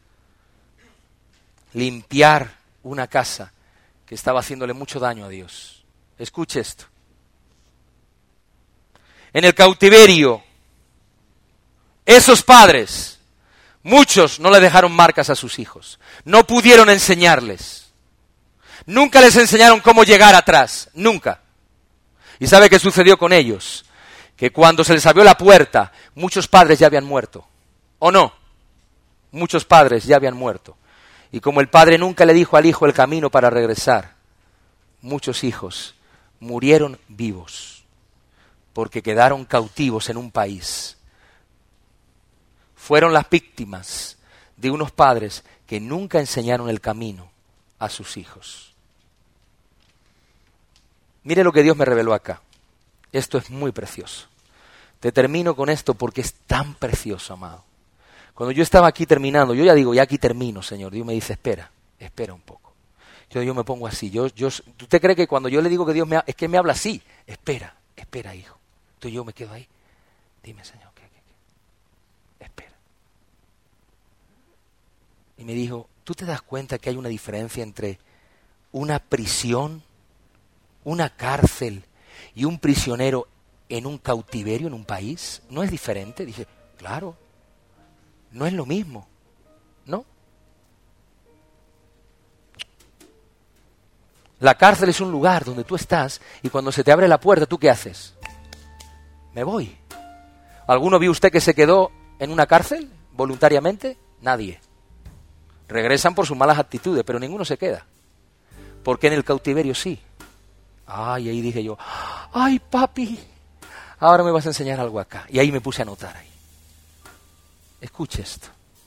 Limpiar una casa que estaba haciéndole mucho daño a Dios. Escuche esto. En el cautiverio, esos padres, muchos no le dejaron marcas a sus hijos. No pudieron enseñarles. Nunca les enseñaron cómo llegar atrás. Nunca. ¿Y sabe qué sucedió con ellos? Que cuando se les abrió la puerta, muchos padres ya habían muerto. ¿O no? Muchos padres ya habían muerto. Y como el padre nunca le dijo al hijo el camino para regresar, muchos hijos murieron vivos, porque quedaron cautivos en un país. Fueron las víctimas de unos padres que nunca enseñaron el camino a sus hijos. Mire lo que Dios me reveló acá. Esto es muy precioso. Te termino con esto porque es tan precioso, amado. Cuando yo estaba aquí terminando, yo ya digo, ya aquí termino, Señor. Dios me dice, espera, espera un poco. Yo, yo me pongo así. Yo, yo, ¿Usted cree que cuando yo le digo que Dios me habla, es que me habla así? Espera, espera, hijo. Entonces yo me quedo ahí. Dime, Señor, ¿qué, qué, qué? Espera. Y me dijo, ¿tú te das cuenta que hay una diferencia entre una prisión, una cárcel y un prisionero en un cautiverio, en un país? ¿No es diferente? Dije, claro, no es lo mismo, ¿no? La cárcel es un lugar donde tú estás y cuando se te abre la puerta, ¿tú qué haces? Me voy. ¿Alguno vio usted que se quedó en una cárcel voluntariamente? Nadie. Regresan por sus malas actitudes, pero ninguno se queda. Porque en el cautiverio sí. Ay, ahí dije yo, ay papi, ahora me vas a enseñar algo acá. Y ahí me puse a anotar ahí. Escuche esto.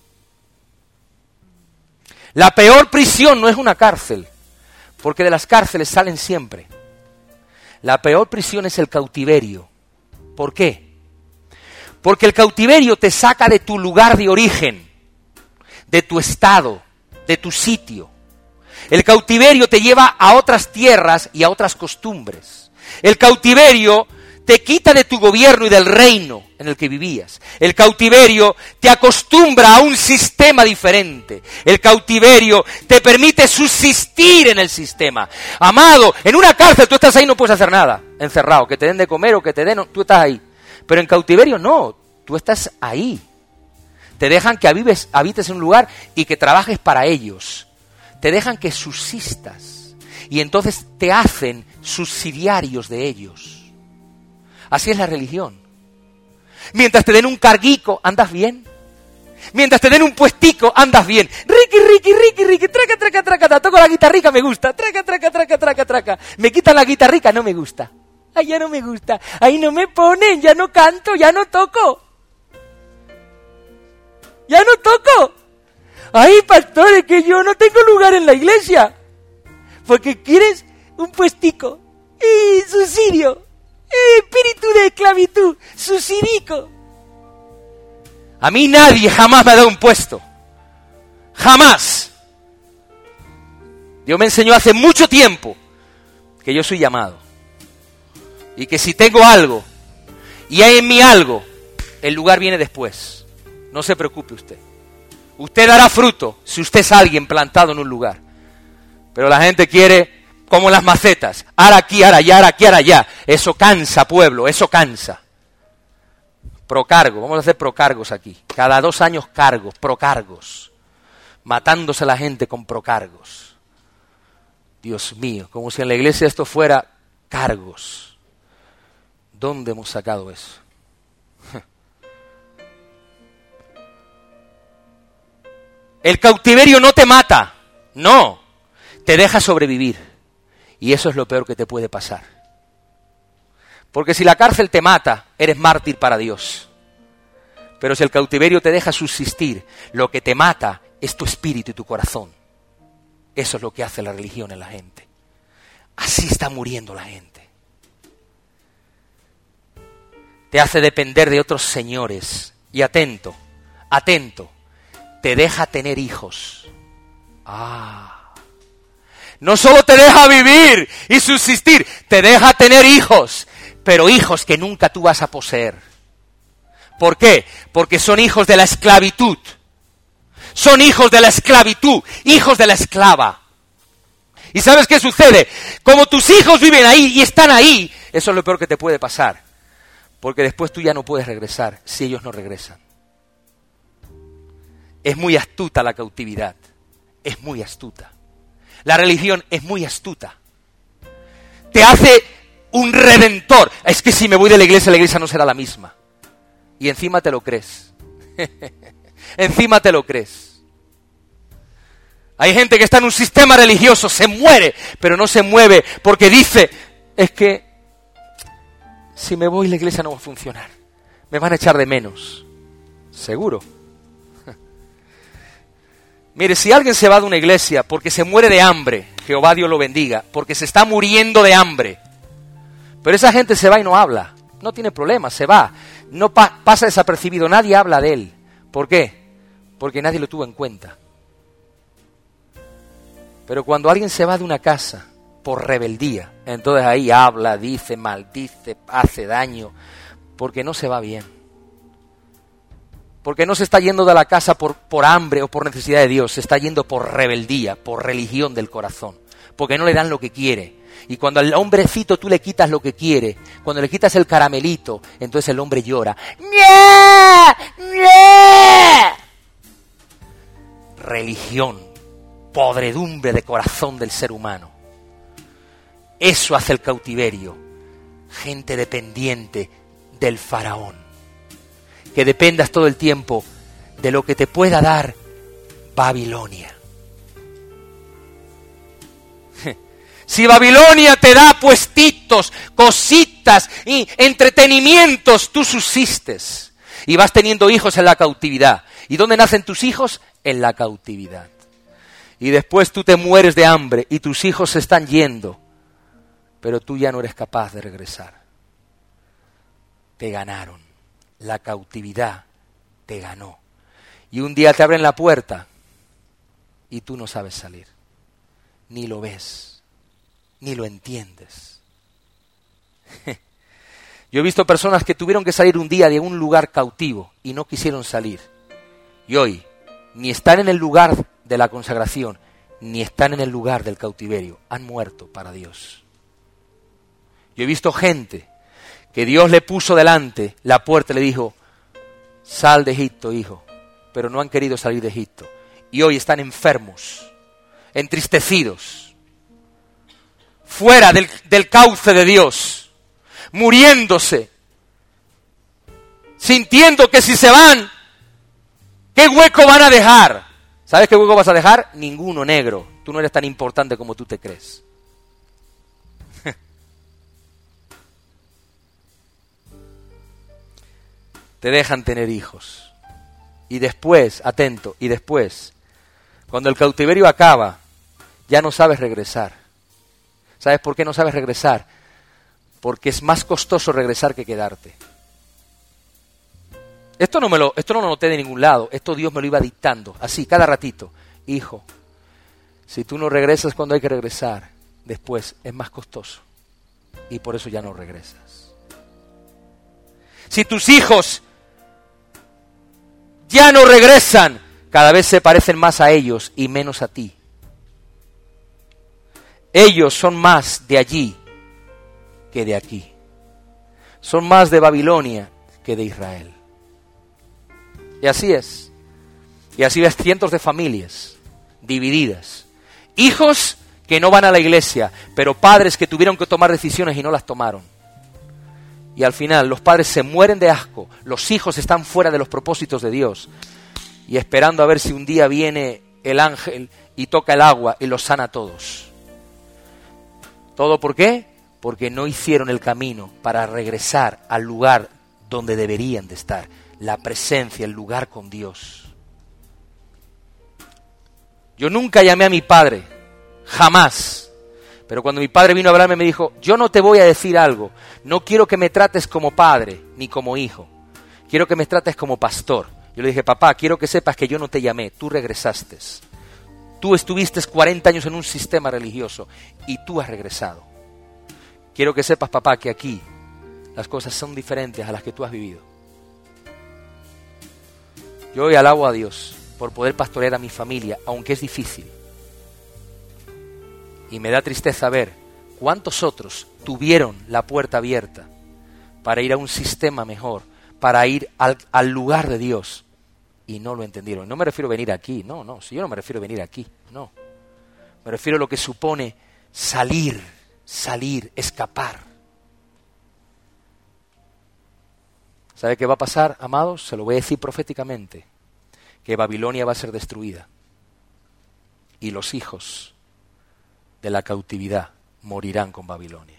La peor prisión no es una cárcel, porque de las cárceles salen siempre. La peor prisión es el cautiverio. ¿Por qué? Porque el cautiverio te saca de tu lugar de origen, de tu estado, de tu sitio. El cautiverio te lleva a otras tierras y a otras costumbres. El cautiverio te quita de tu gobierno y del reino en el que vivías. El cautiverio te acostumbra a un sistema diferente. El cautiverio te permite subsistir en el sistema. Amado, en una cárcel tú estás ahí, no puedes hacer nada, encerrado, que te den de comer o que te den, tú estás ahí. Pero en cautiverio no, tú estás ahí. Te dejan que habites, habites en un lugar y que trabajes para ellos. Te dejan que subsistas. Y entonces te hacen subsidiarios de ellos. Así es la religión. Mientras te den un carguico, andas bien. Mientras te den un puestico, andas bien. Ricky, Ricky, Ricky, Ricky, traca, traca, traca, traca. Toco la guitarrica, me gusta. Traca, traca, traca, traca, traca. Me quitan la guitarrica, no me gusta. Ay, ya no me gusta. Ahí no me ponen, ya no canto, ya no toco. Ya no toco. Ay, pastores, que yo no tengo lugar en la iglesia. Porque quieres un puestico. Y subsidio. Espíritu de esclavitud, subsidico. A mí nadie jamás me ha dado un puesto. Jamás. Dios me enseñó hace mucho tiempo que yo soy llamado. Y que si tengo algo, y hay en mí algo, el lugar viene después. No se preocupe usted. Usted dará fruto si usted es alguien plantado en un lugar. Pero la gente quiere, como las macetas, ahora aquí, ahora allá, ahora aquí, ahora allá. Eso cansa, pueblo, eso cansa. Procargo, vamos a hacer procargos aquí. Cada dos años cargos, procargos. Matándose la gente con procargos. Dios mío, como si en la iglesia esto fuera cargos. ¿Dónde hemos sacado eso? El cautiverio no te mata, no, te deja sobrevivir. Y eso es lo peor que te puede pasar. Porque si la cárcel te mata, eres mártir para Dios. Pero si el cautiverio te deja subsistir, lo que te mata es tu espíritu y tu corazón. Eso es lo que hace la religión en la gente. Así está muriendo la gente. Te hace depender de otros señores. Y atento, atento, te deja tener hijos. Ah. No solo te deja vivir y subsistir, te deja tener hijos, pero hijos que nunca tú vas a poseer. ¿Por qué? Porque son hijos de la esclavitud. Son hijos de la esclavitud, hijos de la esclava. ¿Y sabes qué sucede? Como tus hijos viven ahí y están ahí, eso es lo peor que te puede pasar. Porque después tú ya no puedes regresar si ellos no regresan. Es muy astuta la cautividad, es muy astuta. La religión es muy astuta. Te hace un redentor. Es que si me voy de la iglesia, la iglesia no será la misma. Y encima te lo crees. Encima te lo crees. Hay gente que está en un sistema religioso, se muere, pero no se mueve porque dice, es que si me voy la iglesia no va a funcionar. Me van a echar de menos. Seguro. Mire, si alguien se va de una iglesia porque se muere de hambre, Jehová Dios lo bendiga, porque se está muriendo de hambre, pero esa gente se va y no habla, no tiene problema, se va, no pa- pasa desapercibido, nadie habla de él. ¿Por qué? Porque nadie lo tuvo en cuenta. Pero cuando alguien se va de una casa por rebeldía, entonces ahí habla, dice, maldice, hace daño, porque no se va bien. Porque no se está yendo de la casa por, por hambre o por necesidad de Dios, se está yendo por rebeldía, por religión del corazón. Porque no le dan lo que quiere. Y cuando al hombrecito tú le quitas lo que quiere, cuando le quitas el caramelito, entonces el hombre llora. ¡No! ¡No! Religión, podredumbre de corazón del ser humano. Eso hace el cautiverio. Gente dependiente del faraón. Que dependas todo el tiempo de lo que te pueda dar Babilonia. Si Babilonia te da puestitos, cositas y entretenimientos, tú subsistes y vas teniendo hijos en la cautividad. ¿Y dónde nacen tus hijos? En la cautividad. Y después tú te mueres de hambre y tus hijos se están yendo, pero tú ya no eres capaz de regresar. Te ganaron. La cautividad te ganó. Y un día te abren la puerta y tú no sabes salir. ni lo ves, ni lo entiendes. Yo he visto personas que tuvieron que salir un día de un lugar cautivo y no quisieron salir. Y hoy, ni están en el lugar de la consagración, ni están en el lugar del cautiverio. Han muerto para Dios. Yo he visto gente que Dios le puso delante la puerta y le dijo, sal de Egipto, hijo. Pero no han querido salir de Egipto. Y hoy están enfermos, entristecidos, fuera del, del cauce de Dios, muriéndose, sintiendo que si se van, ¿qué hueco van a dejar? ¿Sabes qué hueco vas a dejar? Ninguno, negro. Tú no eres tan importante como tú te crees. Te dejan tener hijos. Y después, atento, y después, cuando el cautiverio acaba, ya no sabes regresar. ¿Sabes por qué no sabes regresar? Porque es más costoso regresar que quedarte. Esto no me lo, esto no lo noté de ningún lado, esto Dios me lo iba dictando, así, cada ratito. Hijo, si tú no regresas cuando hay que regresar, después es más costoso. Y por eso ya no regresas. Si tus hijos ya no regresan, cada vez se parecen más a ellos y menos a ti. Ellos son más de allí que de aquí. Son más de Babilonia que de Israel. Y así es. Y así ves cientos de familias divididas. Hijos que no van a la iglesia, pero padres que tuvieron que tomar decisiones y no las tomaron. Y al final los padres se mueren de asco, los hijos están fuera de los propósitos de Dios y esperando a ver si un día viene el ángel y toca el agua y los sana a todos. ¿Todo por qué? Porque no hicieron el camino para regresar al lugar donde deberían de estar, la presencia, el lugar con Dios. Yo nunca llamé a mi padre, jamás. Pero cuando mi padre vino a hablarme me dijo, yo no te voy a decir algo, no quiero que me trates como padre ni como hijo, quiero que me trates como pastor. Yo le dije, papá, quiero que sepas que yo no te llamé, tú regresaste. Tú estuviste cuarenta años en un sistema religioso y tú has regresado. Quiero que sepas, papá, que aquí las cosas son diferentes a las que tú has vivido. Yo hoy alabo a Dios por poder pastorear a mi familia, aunque es difícil. Y me da tristeza ver cuántos otros tuvieron la puerta abierta para ir a un sistema mejor, para ir al, al lugar de Dios y no lo entendieron. No me refiero a venir aquí, no, no, si yo no me refiero a venir aquí, no. Me refiero a lo que supone salir, salir, escapar. ¿Sabe qué va a pasar, amados? Se lo voy a decir proféticamente, que Babilonia va a ser destruida y los hijos de la cautividad morirán con Babilonia.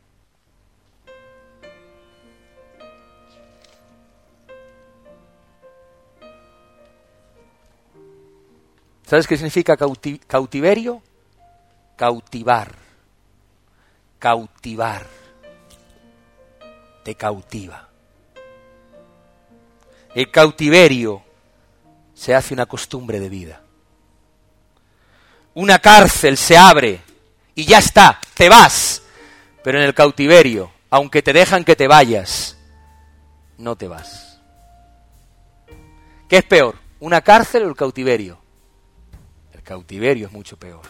¿Sabes qué significa cauti- cautiverio? Cautivar. Cautivar. Te cautiva. El cautiverio se hace una costumbre de vida. Una cárcel se abre y ya está, te vas. Pero en el cautiverio, aunque te dejan que te vayas, no te vas. ¿Qué es peor? ¿Una cárcel o el cautiverio? El cautiverio es mucho peor.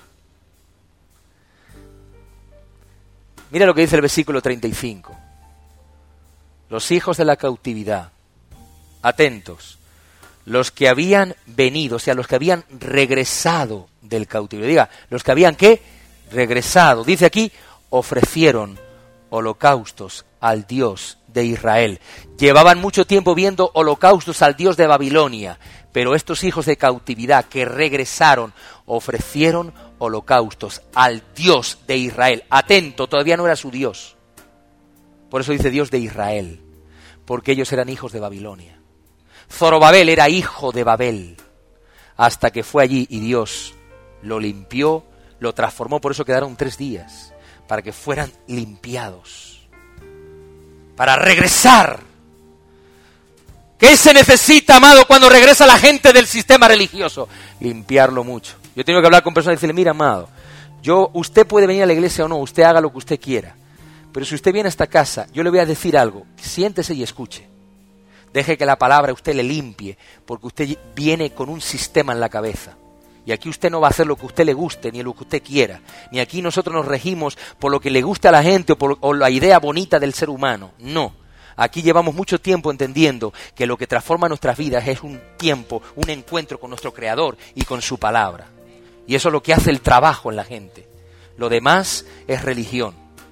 Mira lo que dice el versículo treinta y cinco. Los hijos de la cautividad, atentos, los que habían venido, o sea, los que habían regresado del cautiverio. Diga, los que habían, ¿qué? Regresado. Dice aquí, ofrecieron holocaustos al Dios de Israel. Llevaban mucho tiempo viendo holocaustos al Dios de Babilonia, pero estos hijos de cautividad que regresaron, ofrecieron holocaustos al Dios de Israel. Atento, todavía no era su Dios. Por eso dice Dios de Israel, porque ellos eran hijos de Babilonia. Zorobabel era hijo de Babel, hasta que fue allí y Dios lo limpió, lo transformó, por eso quedaron tres días, para que fueran limpiados, para regresar. ¿Qué se necesita, amado, cuando regresa la gente del sistema religioso? Limpiarlo mucho. Yo tengo que hablar con personas y decirle, mira, amado, Yo, usted puede venir a la iglesia o no, usted haga lo que usted quiera. Pero si usted viene a esta casa, yo le voy a decir algo. Siéntese y escuche. Deje que la palabra usted le limpie, porque usted viene con un sistema en la cabeza. Y aquí usted no va a hacer lo que a usted le guste, ni lo que usted quiera. Ni aquí nosotros nos regimos por lo que le gusta a la gente o por o la idea bonita del ser humano. No. Aquí llevamos mucho tiempo entendiendo que lo que transforma nuestras vidas es un tiempo, un encuentro con nuestro Creador y con su palabra. Y eso es lo que hace el trabajo en la gente. Lo demás es religión.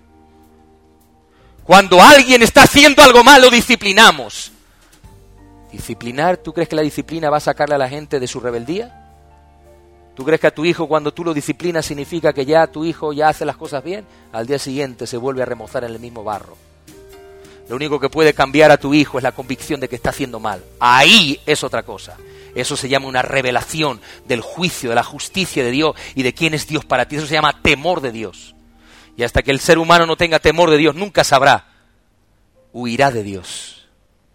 Cuando alguien está haciendo algo mal, lo disciplinamos. ¿Disciplinar? ¿Tú crees que la disciplina va a sacarle a la gente de su rebeldía? ¿Tú crees que a tu hijo cuando tú lo disciplinas significa que ya tu hijo ya hace las cosas bien? Al día siguiente se vuelve a remozar en el mismo barro. Lo único que puede cambiar a tu hijo es la convicción de que está haciendo mal. Ahí es otra cosa. Eso se llama una revelación del juicio, de la justicia de Dios y de quién es Dios para ti. Eso se llama temor de Dios. Y hasta que el ser humano no tenga temor de Dios, nunca sabrá. Huirá de Dios.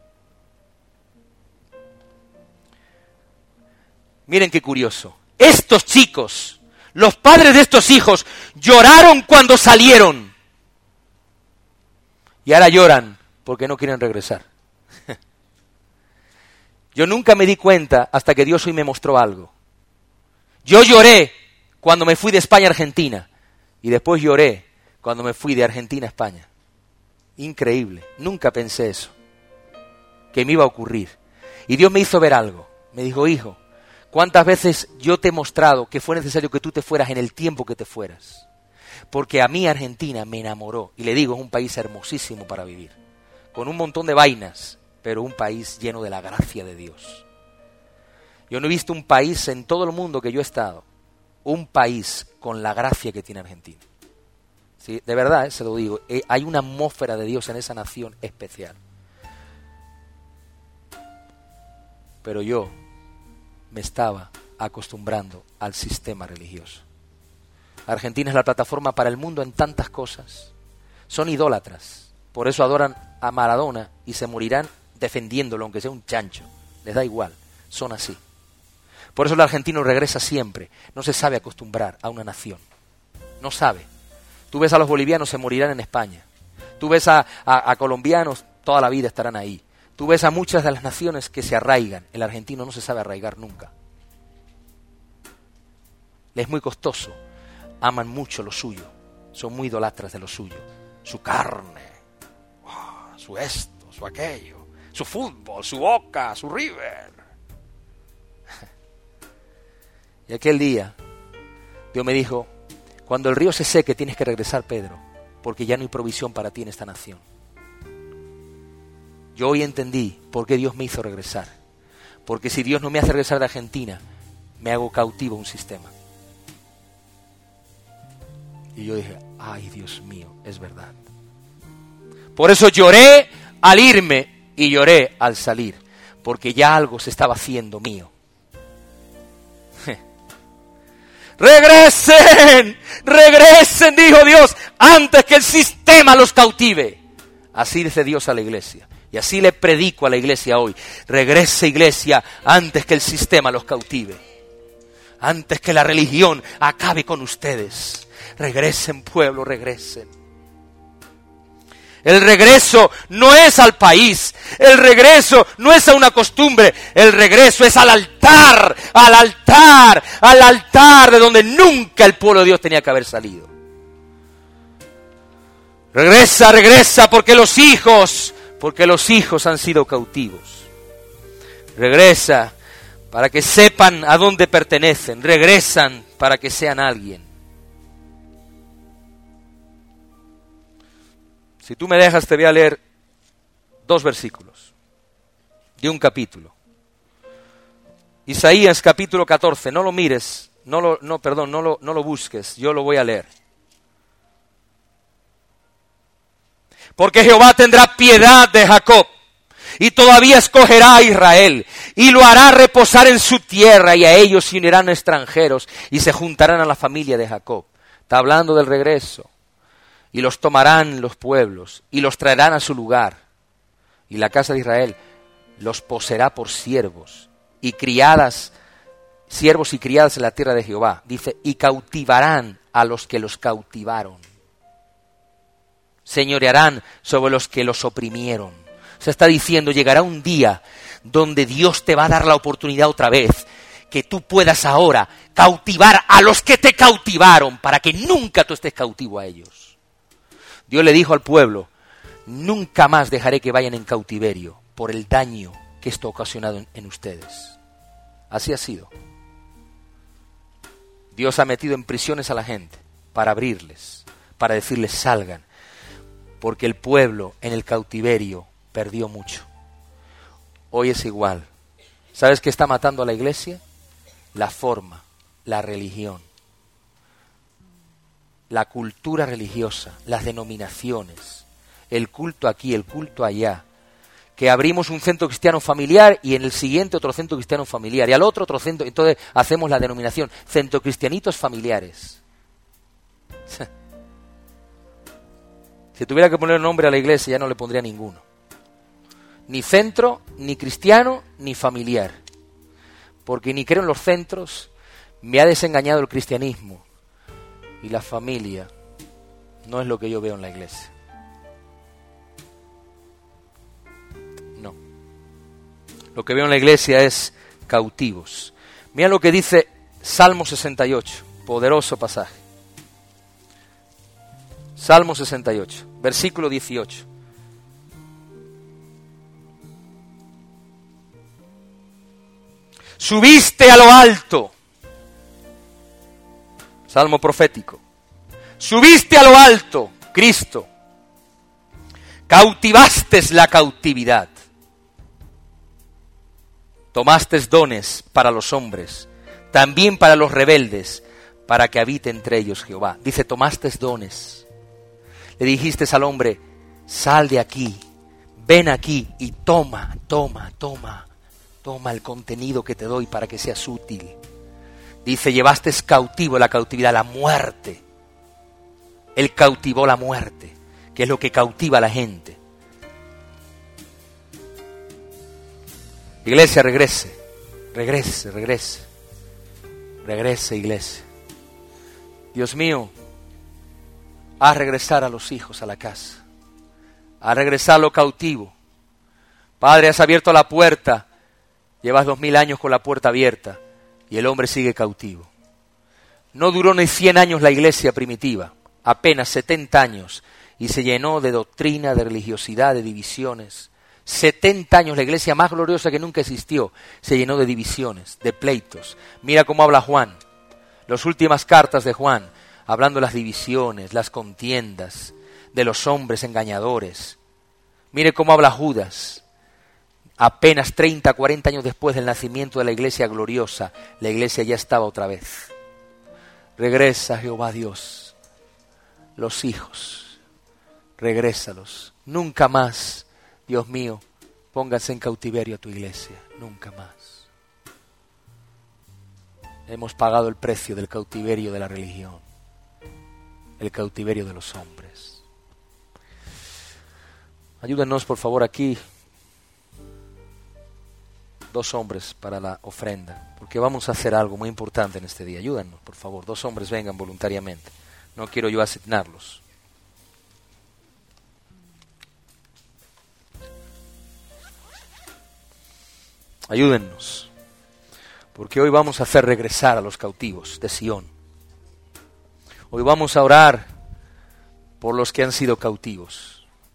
Miren qué curioso. Estos chicos, los padres de estos hijos, lloraron cuando salieron. Y ahora lloran porque no quieren regresar. Yo nunca me di cuenta hasta que Dios hoy me mostró algo. Yo lloré cuando me fui de España a Argentina. Y después lloré cuando me fui de Argentina a España. Increíble. Nunca pensé eso. Que me iba a ocurrir. Y Dios me hizo ver algo. Me dijo, hijo, ¿cuántas veces yo te he mostrado que fue necesario que tú te fueras en el tiempo que te fueras? Porque a mí Argentina me enamoró. Y le digo, es un país hermosísimo para vivir. Con un montón de vainas, pero un país lleno de la gracia de Dios. Yo no he visto un país en todo el mundo que yo he estado, un país con la gracia que tiene Argentina. Sí, de verdad, eh, se lo digo, eh, hay una atmósfera de Dios en esa nación especial. Pero yo me estaba acostumbrando al sistema religioso. Argentina es la plataforma para el mundo en tantas cosas. Son idólatras, por eso adoran a Maradona y se morirán defendiéndolo, aunque sea un chancho. Les da igual, son así. Por eso el argentino regresa siempre. No se sabe acostumbrar a una nación. No sabe. Tú ves a los bolivianos, se morirán en España. Tú ves a, a, a colombianos, toda la vida estarán ahí. Tú ves a muchas de las naciones que se arraigan. El argentino no se sabe arraigar nunca. Les es muy costoso. Aman mucho lo suyo. Son muy idolatras de lo suyo. Su carne, oh, su esto, su aquello, su fútbol, su Boca, su River. Y aquel día, Dios me dijo, cuando el río se seque tienes que regresar, Pedro, porque ya no hay provisión para ti en esta nación. Yo hoy entendí por qué Dios me hizo regresar. Porque si Dios no me hace regresar de Argentina, me hago cautivo a un sistema. Y yo dije, ay Dios mío, es verdad. Por eso lloré al irme y lloré al salir, porque ya algo se estaba haciendo mío. ¡Regresen! ¡Regresen! Dijo Dios, antes que el sistema los cautive. Así dice Dios a la iglesia. Y así le predico a la iglesia hoy. Regrese, iglesia, antes que el sistema los cautive. Antes que la religión acabe con ustedes. Regresen, pueblo, regresen. El regreso no es al país, el regreso no es a una costumbre, el regreso es al altar, al altar, al altar de donde nunca el pueblo de Dios tenía que haber salido. Regresa, regresa, porque los hijos, porque los hijos han sido cautivos. Regresa para que sepan a dónde pertenecen, regresan para que sean alguien. Si tú me dejas, te voy a leer dos versículos de un capítulo. Isaías capítulo catorce, no lo mires, no lo, no, perdón, no lo, no lo busques, yo lo voy a leer. Porque Jehová tendrá piedad de Jacob, y todavía escogerá a Israel, y lo hará reposar en su tierra, y a ellos se unirán extranjeros, y se juntarán a la familia de Jacob. Está hablando del regreso. Y los tomarán los pueblos, y los traerán a su lugar. Y la casa de Israel los poseerá por siervos, y criadas siervos y criadas en la tierra de Jehová. Dice, y cautivarán a los que los cautivaron. Señorearán sobre los que los oprimieron. Se está diciendo, llegará un día donde Dios te va a dar la oportunidad otra vez, que tú puedas ahora cautivar a los que te cautivaron, para que nunca tú estés cautivo a ellos. Dios le dijo al pueblo, nunca más dejaré que vayan en cautiverio por el daño que esto ha ocasionado en, en ustedes. Así ha sido. Dios ha metido en prisiones a la gente para abrirles, para decirles salgan, porque el pueblo en el cautiverio perdió mucho. Hoy es igual. ¿Sabes qué está matando a la iglesia? La forma, la religión, la cultura religiosa, las denominaciones, el culto aquí, el culto allá. Que abrimos un centro cristiano familiar y en el siguiente otro centro cristiano familiar y al otro otro centro, entonces hacemos la denominación centro cristianitos familiares. Si tuviera que poner nombre a la iglesia ya no le pondría ninguno. Ni centro, ni cristiano, ni familiar. Porque ni creo en los centros, me ha desengañado el cristianismo y la familia no es lo que yo veo en la iglesia. No. Lo que veo en la iglesia es cautivos. Mira lo que dice Salmo sesenta y ocho, poderoso pasaje. Salmo sesenta y ocho, versículo dieciocho. Subiste a lo alto. Salmo profético. Subiste a lo alto, Cristo. Cautivaste la cautividad. Tomaste dones para los hombres, también para los rebeldes, para que habite entre ellos Jehová. Dice, tomaste dones. Le dijiste al hombre, sal de aquí, ven aquí y toma, toma, toma. Toma el contenido que te doy para que seas útil. Dice, llevaste cautivo la cautividad, la muerte. Él cautivó la muerte, que es lo que cautiva a la gente. Iglesia, regrese, regrese, regrese. Regrese, iglesia. Dios mío, haz regresar a los hijos a la casa. Haz regresar lo cautivo. Padre, has abierto la puerta. Llevas dos mil años con la puerta abierta y el hombre sigue cautivo. No duró ni cien años la iglesia primitiva, apenas setenta años, y se llenó de doctrina, de religiosidad, de divisiones. setenta años, la iglesia más gloriosa que nunca existió, se llenó de divisiones, de pleitos. Mira cómo habla Juan, las últimas cartas de Juan, hablando de las divisiones, las contiendas, de los hombres engañadores. Mire cómo habla Judas. Apenas treinta, cuarenta años después del nacimiento de la iglesia gloriosa, la iglesia ya estaba otra vez. Regresa, Jehová Dios, los hijos, regrésalos. Nunca más, Dios mío, pónganse en cautiverio a tu iglesia, nunca más. Hemos pagado el precio del cautiverio de la religión, el cautiverio de los hombres. Ayúdenos, por favor, aquí. Dos hombres para la ofrenda, porque vamos a hacer algo muy importante en este día. Ayúdanos, por favor. Dos hombres vengan voluntariamente. No quiero yo asignarlos. Ayúdennos, porque hoy vamos a hacer regresar a los cautivos de Sión. Hoy vamos a orar por los que han sido cautivos.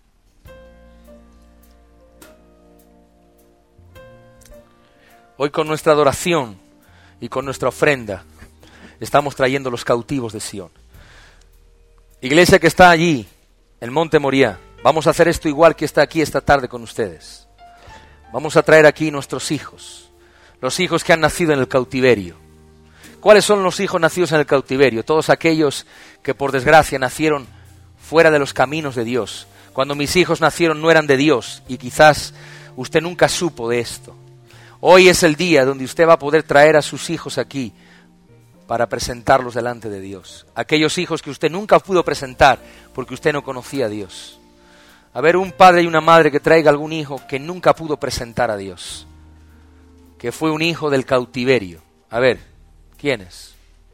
Hoy con nuestra adoración y con nuestra ofrenda estamos trayendo los cautivos de Sión. Iglesia que está allí, en Monte Moriah, vamos a hacer esto igual que está aquí esta tarde con ustedes. Vamos a traer aquí nuestros hijos, los hijos que han nacido en el cautiverio. ¿Cuáles son los hijos nacidos en el cautiverio? Todos aquellos que por desgracia nacieron fuera de los caminos de Dios. Cuando mis hijos nacieron no eran de Dios y quizás usted nunca supo de esto. Hoy es el día donde usted va a poder traer a sus hijos aquí para presentarlos delante de Dios. Aquellos hijos que usted nunca pudo presentar porque usted no conocía a Dios. A ver, un padre y una madre que traiga algún hijo que nunca pudo presentar a Dios, que fue un hijo del cautiverio. A ver, ¿quiénes?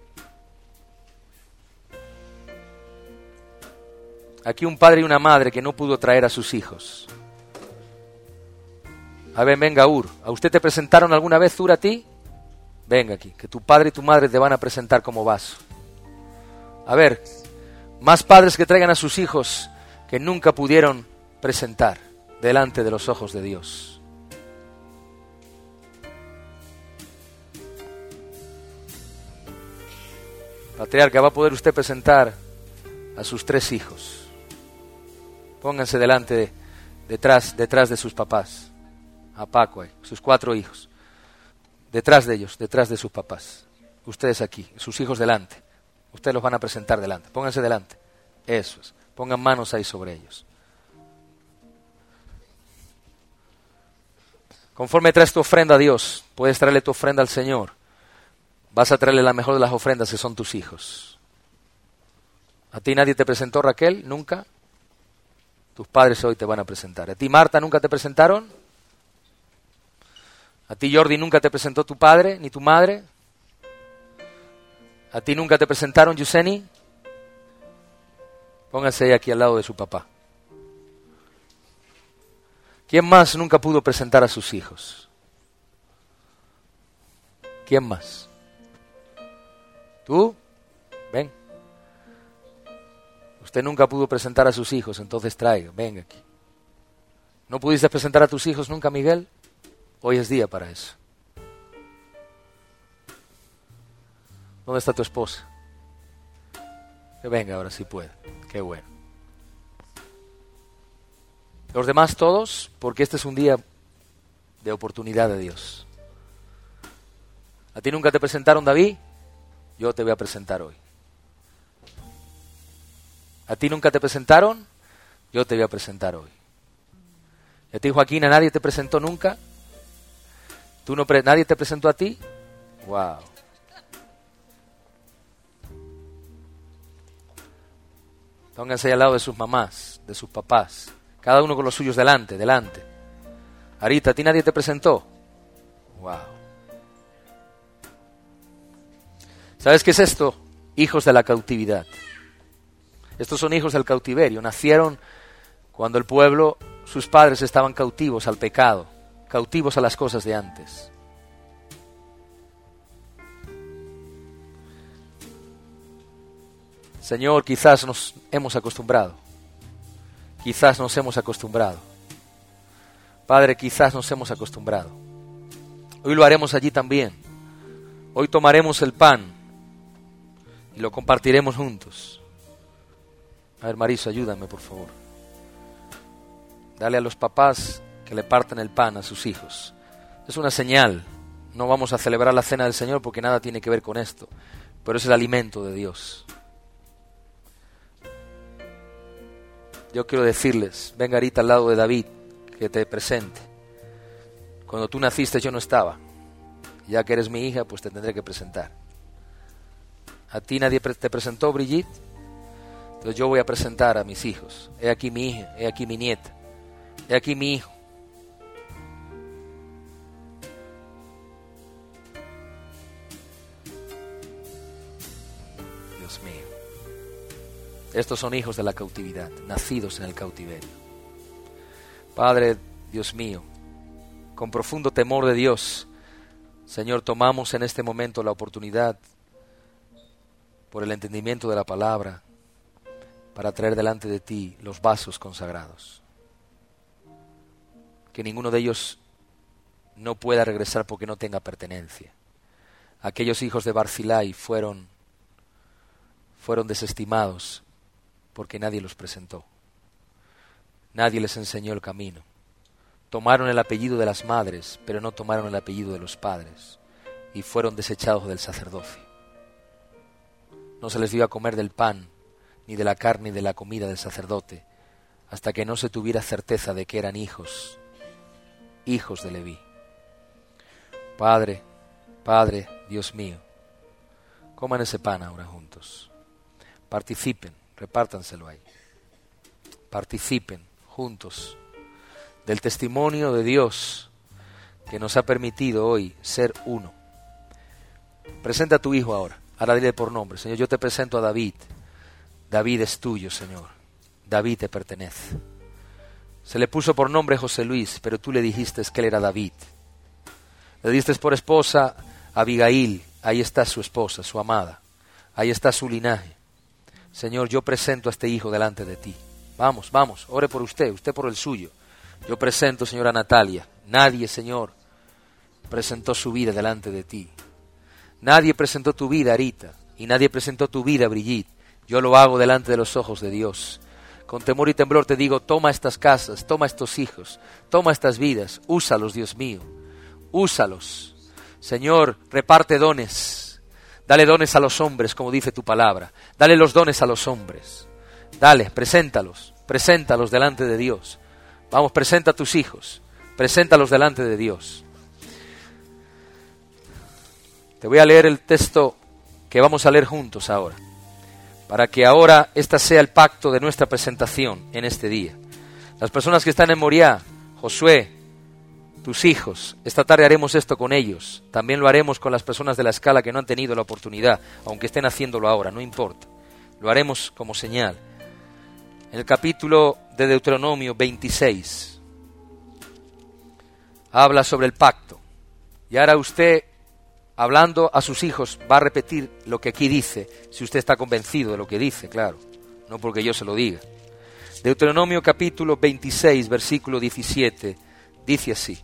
Aquí un padre y una madre que no pudo traer a sus hijos. A ver, venga, Ur. ¿A usted te presentaron alguna vez, Ur, a ti? Venga aquí, que tu padre y tu madre te van a presentar como vaso. A ver, más padres que traigan a sus hijos que nunca pudieron presentar delante de los ojos de Dios. Patriarca, va a poder usted presentar a sus tres hijos. Pónganse delante, de, detrás, detrás de sus papás. A Paco, eh, sus cuatro hijos. Detrás de ellos, detrás de sus papás. Ustedes aquí, sus hijos delante. Ustedes los van a presentar delante. Pónganse delante. Eso es. Pongan manos ahí sobre ellos. Conforme traes tu ofrenda a Dios, puedes traerle tu ofrenda al Señor. Vas a traerle la mejor de las ofrendas, que son tus hijos. ¿A ti nadie te presentó, Raquel? ¿Nunca? Tus padres hoy te van a presentar. ¿A ti, Marta, nunca te presentaron? ¿A ti, Jordi, nunca te presentó tu padre ni tu madre? ¿A ti nunca te presentaron, Yuseni? Pónganse ahí aquí al lado de su papá. ¿Quién más nunca pudo presentar a sus hijos? ¿Quién más? ¿Tú? Ven. Usted nunca pudo presentar a sus hijos, entonces traiga, venga aquí. ¿No pudiste presentar a tus hijos nunca, Miguel? Hoy es día para eso. ¿Dónde está tu esposa? Que venga ahora si puede. Qué bueno. Los demás todos, porque este es un día de oportunidad de Dios. ¿A ti nunca te presentaron, David? Yo te voy a presentar hoy. ¿A ti nunca te presentaron? Yo te voy a presentar hoy. ¿Y a ti, Joaquín, a nadie te presentó nunca? ¿Tú no pre- ¿Nadie te presentó a ti? Wow. Pónganse ahí al lado de sus mamás, de sus papás. Cada uno con los suyos delante, delante. Arita, ¿a ti nadie te presentó? Wow. ¿Sabes qué es esto? Hijos de la cautividad. Estos son hijos del cautiverio. Nacieron cuando el pueblo, sus padres estaban cautivos al pecado, cautivos a las cosas de antes. Señor, quizás nos hemos acostumbrado. Quizás nos hemos acostumbrado. Padre, quizás nos hemos acostumbrado. Hoy lo haremos allí también. Hoy tomaremos el pan y lo compartiremos juntos. A ver, Mariso, ayúdame, por favor. Dale a los papás que le partan el pan a sus hijos. Es una señal. No vamos a celebrar la cena del Señor porque nada tiene que ver con esto. Pero es el alimento de Dios. Yo quiero decirles, venga ahorita al lado de David, que te presente. Cuando tú naciste yo no estaba. Ya que eres mi hija, pues te tendré que presentar. ¿A ti nadie te presentó, Brigitte? Entonces yo voy a presentar a mis hijos. He aquí mi hija, he aquí mi nieta, he aquí mi hijo. Dios mío. Estos son hijos de la cautividad, nacidos en el cautiverio. Padre, Dios mío, con profundo temor de Dios, Señor, tomamos en este momento la oportunidad, por el entendimiento de la palabra, para traer delante de ti los vasos consagrados. Que ninguno de ellos no pueda regresar porque no tenga pertenencia. Aquellos hijos de Barzilai fueron, fueron desestimados porque nadie los presentó. Nadie les enseñó el camino. Tomaron el apellido de las madres, pero no tomaron el apellido de los padres, y fueron desechados del sacerdocio. No se les dio a comer del pan, ni de la carne, ni de la comida del sacerdote, hasta que no se tuviera certeza de que eran hijos, hijos de Leví. Padre, Padre, Dios mío, coman ese pan ahora juntos. Participen, repártanselo ahí. Participen juntos del testimonio de Dios que nos ha permitido hoy ser uno, Presenta a tu hijo ahora. Ahora dile por nombre. Señor, yo te presento a David. David es tuyo, Señor. David te pertenece. Se le puso por nombre José Luis, pero tú le dijiste que él era David. Le diste por esposa a Abigail. Ahí está su esposa, su amada. Ahí está su linaje. Señor, yo presento a este hijo delante de ti. Vamos, vamos, ore por usted, usted por el suyo. Yo presento, Señor, a Natalia. Nadie, Señor, presentó su vida delante de ti. Nadie presentó tu vida, Arita, y nadie presentó tu vida, Brigitte. Yo lo hago delante de los ojos de Dios. Con temor y temblor te digo, toma estas casas, toma estos hijos, toma estas vidas, úsalos, Dios mío, úsalos. Señor, reparte dones, dale dones a los hombres, como dice tu palabra, dale los dones a los hombres, dale, preséntalos, preséntalos delante de Dios. Vamos, presenta a tus hijos, preséntalos delante de Dios. Te voy a leer el texto que vamos a leer juntos ahora, para que ahora este sea el pacto de nuestra presentación en este día. Las personas que están en Moriah, Josué, tus hijos, esta tarde haremos esto con ellos. También lo haremos con las personas de la escala que no han tenido la oportunidad, aunque estén haciéndolo ahora, no importa. Lo haremos como señal. En el capítulo de Deuteronomio veintiséis, habla sobre el pacto. Y ahora usted, hablando a sus hijos, va a repetir lo que aquí dice, si usted está convencido de lo que dice, claro, no porque yo se lo diga. Deuteronomio capítulo veintiséis, versículo diecisiete, dice así.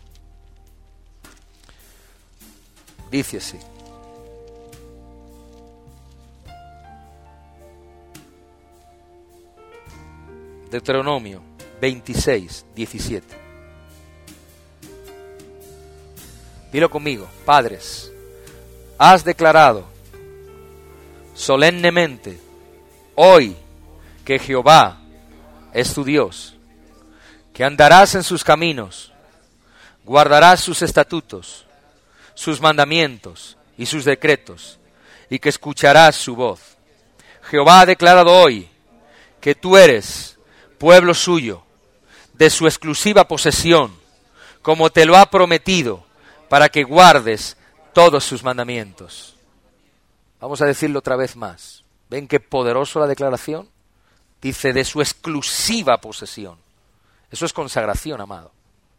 Dice así. Deuteronomio veintiséis, diecisiete. Dilo conmigo, padres, has declarado solemnemente hoy que Jehová es tu Dios, que andarás en sus caminos, guardarás sus estatutos, sus mandamientos y sus decretos, y que escucharás su voz. Jehová ha declarado hoy que tú eres pueblo suyo, de su exclusiva posesión, como te lo ha prometido, para que guardes todos sus mandamientos. Vamos a decirlo otra vez más. ¿Ven qué poderoso la declaración? Dice de su exclusiva posesión. Eso es consagración, amado.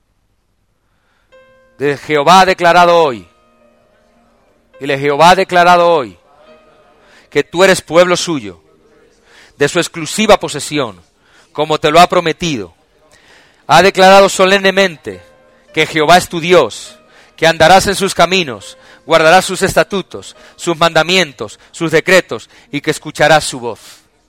De Jehová ha declarado hoy. Dile, Jehová ha declarado hoy que tú eres pueblo suyo, de su exclusiva posesión, como te lo ha prometido. Ha declarado solemnemente que Jehová es tu Dios, que andarás en sus caminos, guardarás sus estatutos, sus mandamientos, sus decretos, y que escucharás su voz.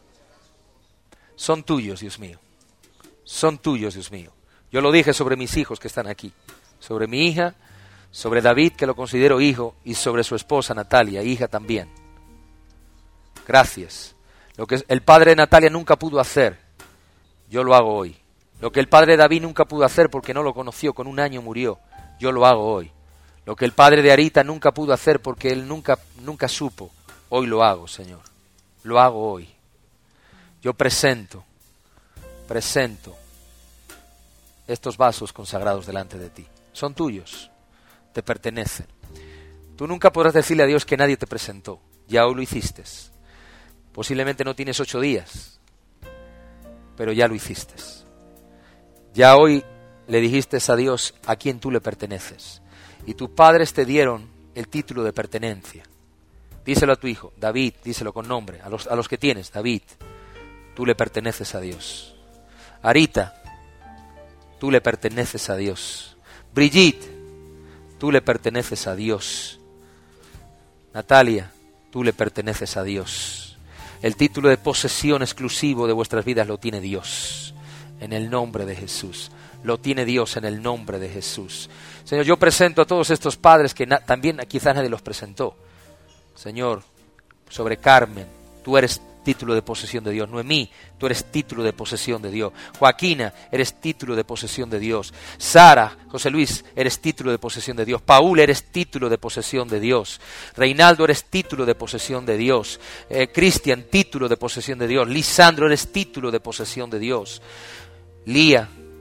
Son tuyos, Dios mío. Son tuyos, Dios mío. Yo lo dije sobre mis hijos que están aquí, sobre mi hija, sobre David, que lo considero hijo, y sobre su esposa Natalia, hija también. Gracias. Lo que el padre de Natalia nunca pudo hacer, yo lo hago hoy. Lo que el padre de David nunca pudo hacer porque no lo conoció, con un año murió, yo lo hago hoy. Lo que el padre de Arita nunca pudo hacer porque él nunca, nunca supo, hoy lo hago, Señor. Lo hago hoy. Yo presento, presento estos vasos consagrados delante de ti. Son tuyos, te pertenecen. Tú nunca podrás decirle a Dios que nadie te presentó, ya hoy lo hiciste. Posiblemente no tienes ocho días, pero ya lo hiciste. Ya hoy le dijiste a Dios a quién tú le perteneces. Y tus padres te dieron el título de pertenencia. Díselo a tu hijo, David, díselo con nombre, a los, a los que tienes, David, tú le perteneces a Dios. Arita, tú le perteneces a Dios. Brigitte, tú le perteneces a Dios. Natalia, tú le perteneces a Dios. El título de posesión exclusivo de vuestras vidas lo tiene Dios, en el nombre de Jesús. Lo tiene Dios en el nombre de Jesús. Señor, yo presento a todos estos padres que na- también quizás nadie los presentó. Señor, sobre Carmen, tú eres título de posesión de Dios. Noemí, tú eres título de posesión de Dios. Joaquina, eres título de posesión de Dios. Sara, José Luis, eres título de posesión de Dios. Paul, eres título de posesión de Dios. Reinaldo, eres título de posesión de Dios. Eh, Cristian, título de posesión de Dios. Lisandro, eres título de posesión de Dios. Lía,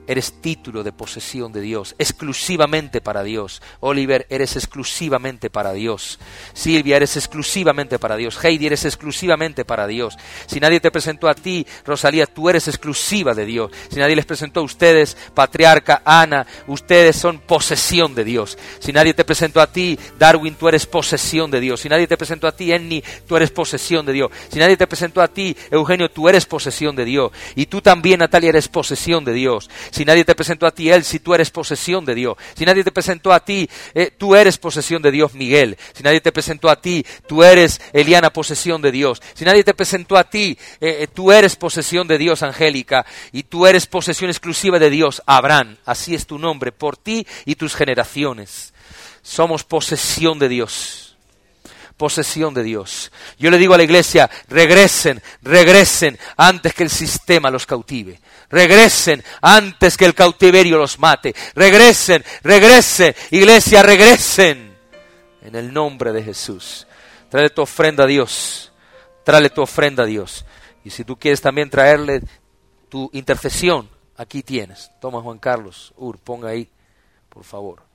eres título de posesión de Dios, exclusivamente para Dios. Oliver, eres exclusivamente para Dios. Silvia, eres exclusivamente para Dios. Heidi, eres exclusivamente para Dios. Si nadie te presentó a ti, Rosalía, tú eres exclusiva de Dios. Si nadie les presentó a ustedes, Patriarca, Ana, ustedes son posesión de Dios. Si nadie te presentó a ti, Darwin, tú eres posesión de Dios. Si nadie te presentó a ti, Enni, tú eres posesión de Dios. Si nadie te presentó a ti, Eugenio, tú eres posesión de Dios. Y tú también, Natalia, eres posesión de Dios. Si nadie te presentó a ti, Elsie, tú eres posesión de Dios. Si nadie te presentó a ti, eh, tú eres posesión de Dios, Miguel. Si nadie te presentó a ti, tú eres, Eliana, posesión de Dios. Si nadie te presentó a ti, eh, tú eres posesión de Dios, Angélica. Y tú eres posesión exclusiva de Dios, Abraham. Así es tu nombre, por ti y tus generaciones. Somos posesión de Dios. Posesión de Dios. Yo le digo a la iglesia, regresen, regresen antes que el sistema los cautive. Regresen antes que el cautiverio los mate. Regresen, regresen, iglesia, regresen. En el nombre de Jesús. Tráele tu ofrenda a Dios. Tráele tu ofrenda a Dios. Y si tú quieres también traerle tu intercesión, aquí tienes. Toma, Juan Carlos, Ur, ponga ahí, por favor.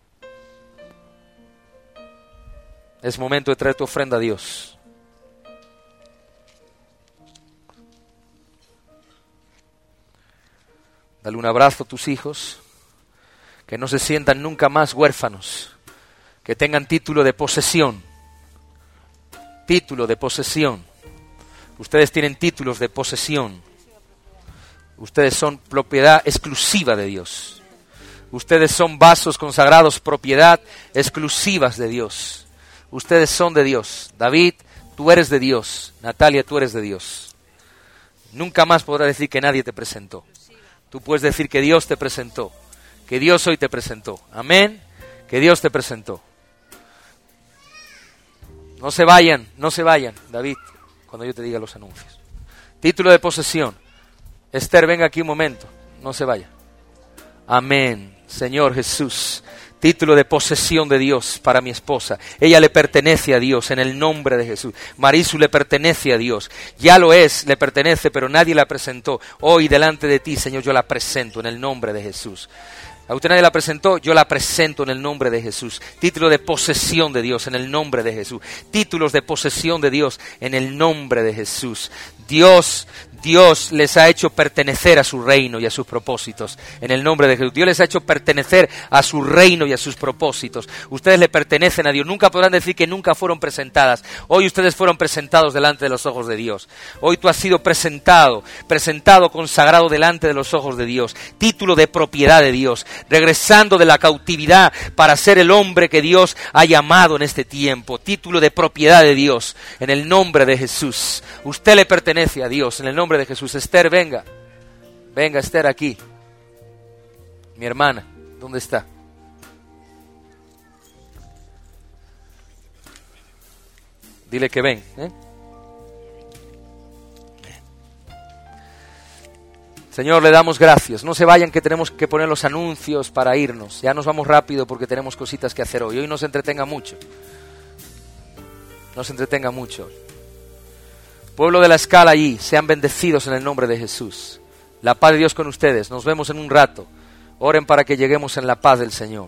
Es momento de traer tu ofrenda a Dios. Dale un abrazo a tus hijos, que no se sientan nunca más huérfanos, que tengan título de posesión. Título de posesión. Ustedes tienen títulos de posesión. Ustedes son propiedad exclusiva de Dios. Ustedes son vasos consagrados, propiedad exclusivas de Dios. Ustedes son de Dios. David, tú eres de Dios. Natalia, tú eres de Dios. Nunca más podrás decir que nadie te presentó. Tú puedes decir que Dios te presentó. Que Dios hoy te presentó. Amén. Que Dios te presentó. No se vayan, no se vayan, David, cuando yo te diga los anuncios. Título de posesión. Esther, venga aquí un momento. No se vaya. Amén. Señor Jesús. Título de posesión de Dios para mi esposa. Ella le pertenece a Dios en el nombre de Jesús. Marisu le pertenece a Dios. Ya lo es, le pertenece, pero nadie la presentó. Hoy delante de ti, Señor, yo la presento en el nombre de Jesús. A usted nadie la presentó, yo la presento en el nombre de Jesús. Título de posesión de Dios en el nombre de Jesús. Títulos de posesión de Dios en el nombre de Jesús. Dios, Dios les ha hecho pertenecer a su reino y a sus propósitos. En el nombre de Jesús. Dios les ha hecho pertenecer a su reino y a sus propósitos. Ustedes le pertenecen a Dios. Nunca podrán decir que nunca fueron presentadas. Hoy ustedes fueron presentados delante de los ojos de Dios. Hoy tú has sido presentado, presentado, consagrado delante de los ojos de Dios. Título de propiedad de Dios. Regresando de la cautividad para ser el hombre que Dios ha llamado en este tiempo. Título de propiedad de Dios. En el nombre de Jesús. Usted le pertenece a Dios. En el nombre de Jesús. Esther, venga. Venga, Esther, aquí. Mi hermana, ¿dónde está? Dile que ven, ¿eh? Señor, le damos gracias. No se vayan, que tenemos que poner los anuncios para irnos. Ya nos vamos rápido porque tenemos cositas que hacer hoy. Hoy no se entretenga mucho. No se entretenga mucho. Pueblo de la Escala allí, sean bendecidos en el nombre de Jesús. La paz de Dios con ustedes. Nos vemos en un rato. Oren para que lleguemos en la paz del Señor.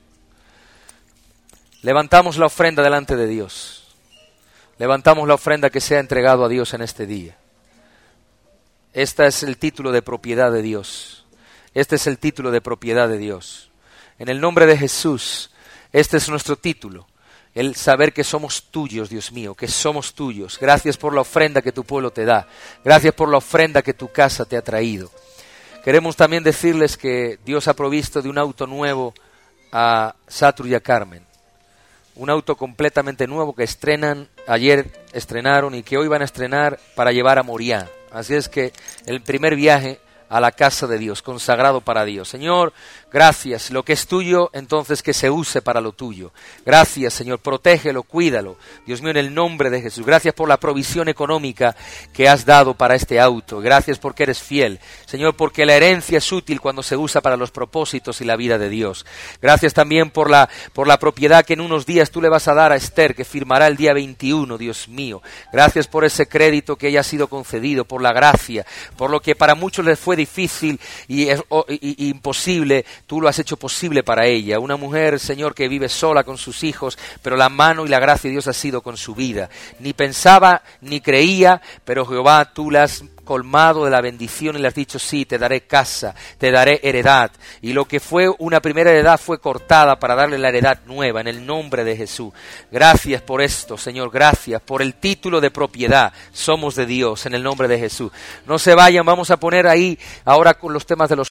Levantamos la ofrenda delante de Dios. Levantamos la ofrenda que sea entregado a Dios en este día. Este es el título de propiedad de Dios. Este es el título de propiedad de Dios. En el nombre de Jesús, este es nuestro título. El saber que somos tuyos, Dios mío, que somos tuyos. Gracias por la ofrenda que tu pueblo te da. Gracias por la ofrenda que tu casa te ha traído. Queremos también decirles que Dios ha provisto de un auto nuevo a Satur y a Carmen. Un auto completamente nuevo que estrenan, ayer estrenaron y que hoy van a estrenar para llevar a Moriah. Así es que el primer viaje a la casa de Dios, consagrado para Dios. Señor, gracias. Lo que es tuyo, entonces que se use para lo tuyo. Gracias, Señor. Protégelo, cuídalo. Dios mío, en el nombre de Jesús. Gracias por la provisión económica que has dado para este auto. Gracias porque eres fiel. Señor, porque la herencia es útil cuando se usa para los propósitos y la vida de Dios. Gracias también por la, por la propiedad que en unos días tú le vas a dar a Esther, que firmará el día veintiuno, Dios mío. Gracias por ese crédito que ella ha sido concedido, por la gracia, por lo que para muchos les fue difícil y, es, o, y, y imposible, tú lo has hecho posible para ella. Una mujer, Señor, que vive sola con sus hijos, pero la mano y la gracia de Dios ha sido con su vida. Ni pensaba, ni creía, pero Jehová, tú la has colmado de la bendición y le has dicho, sí, te daré casa, te daré heredad. Y lo que fue una primera heredad fue cortada para darle la heredad nueva en el nombre de Jesús. Gracias por esto, Señor, gracias por el título de propiedad. Somos de Dios en el nombre de Jesús. No se vayan, vamos a poner ahí ahora con los temas de los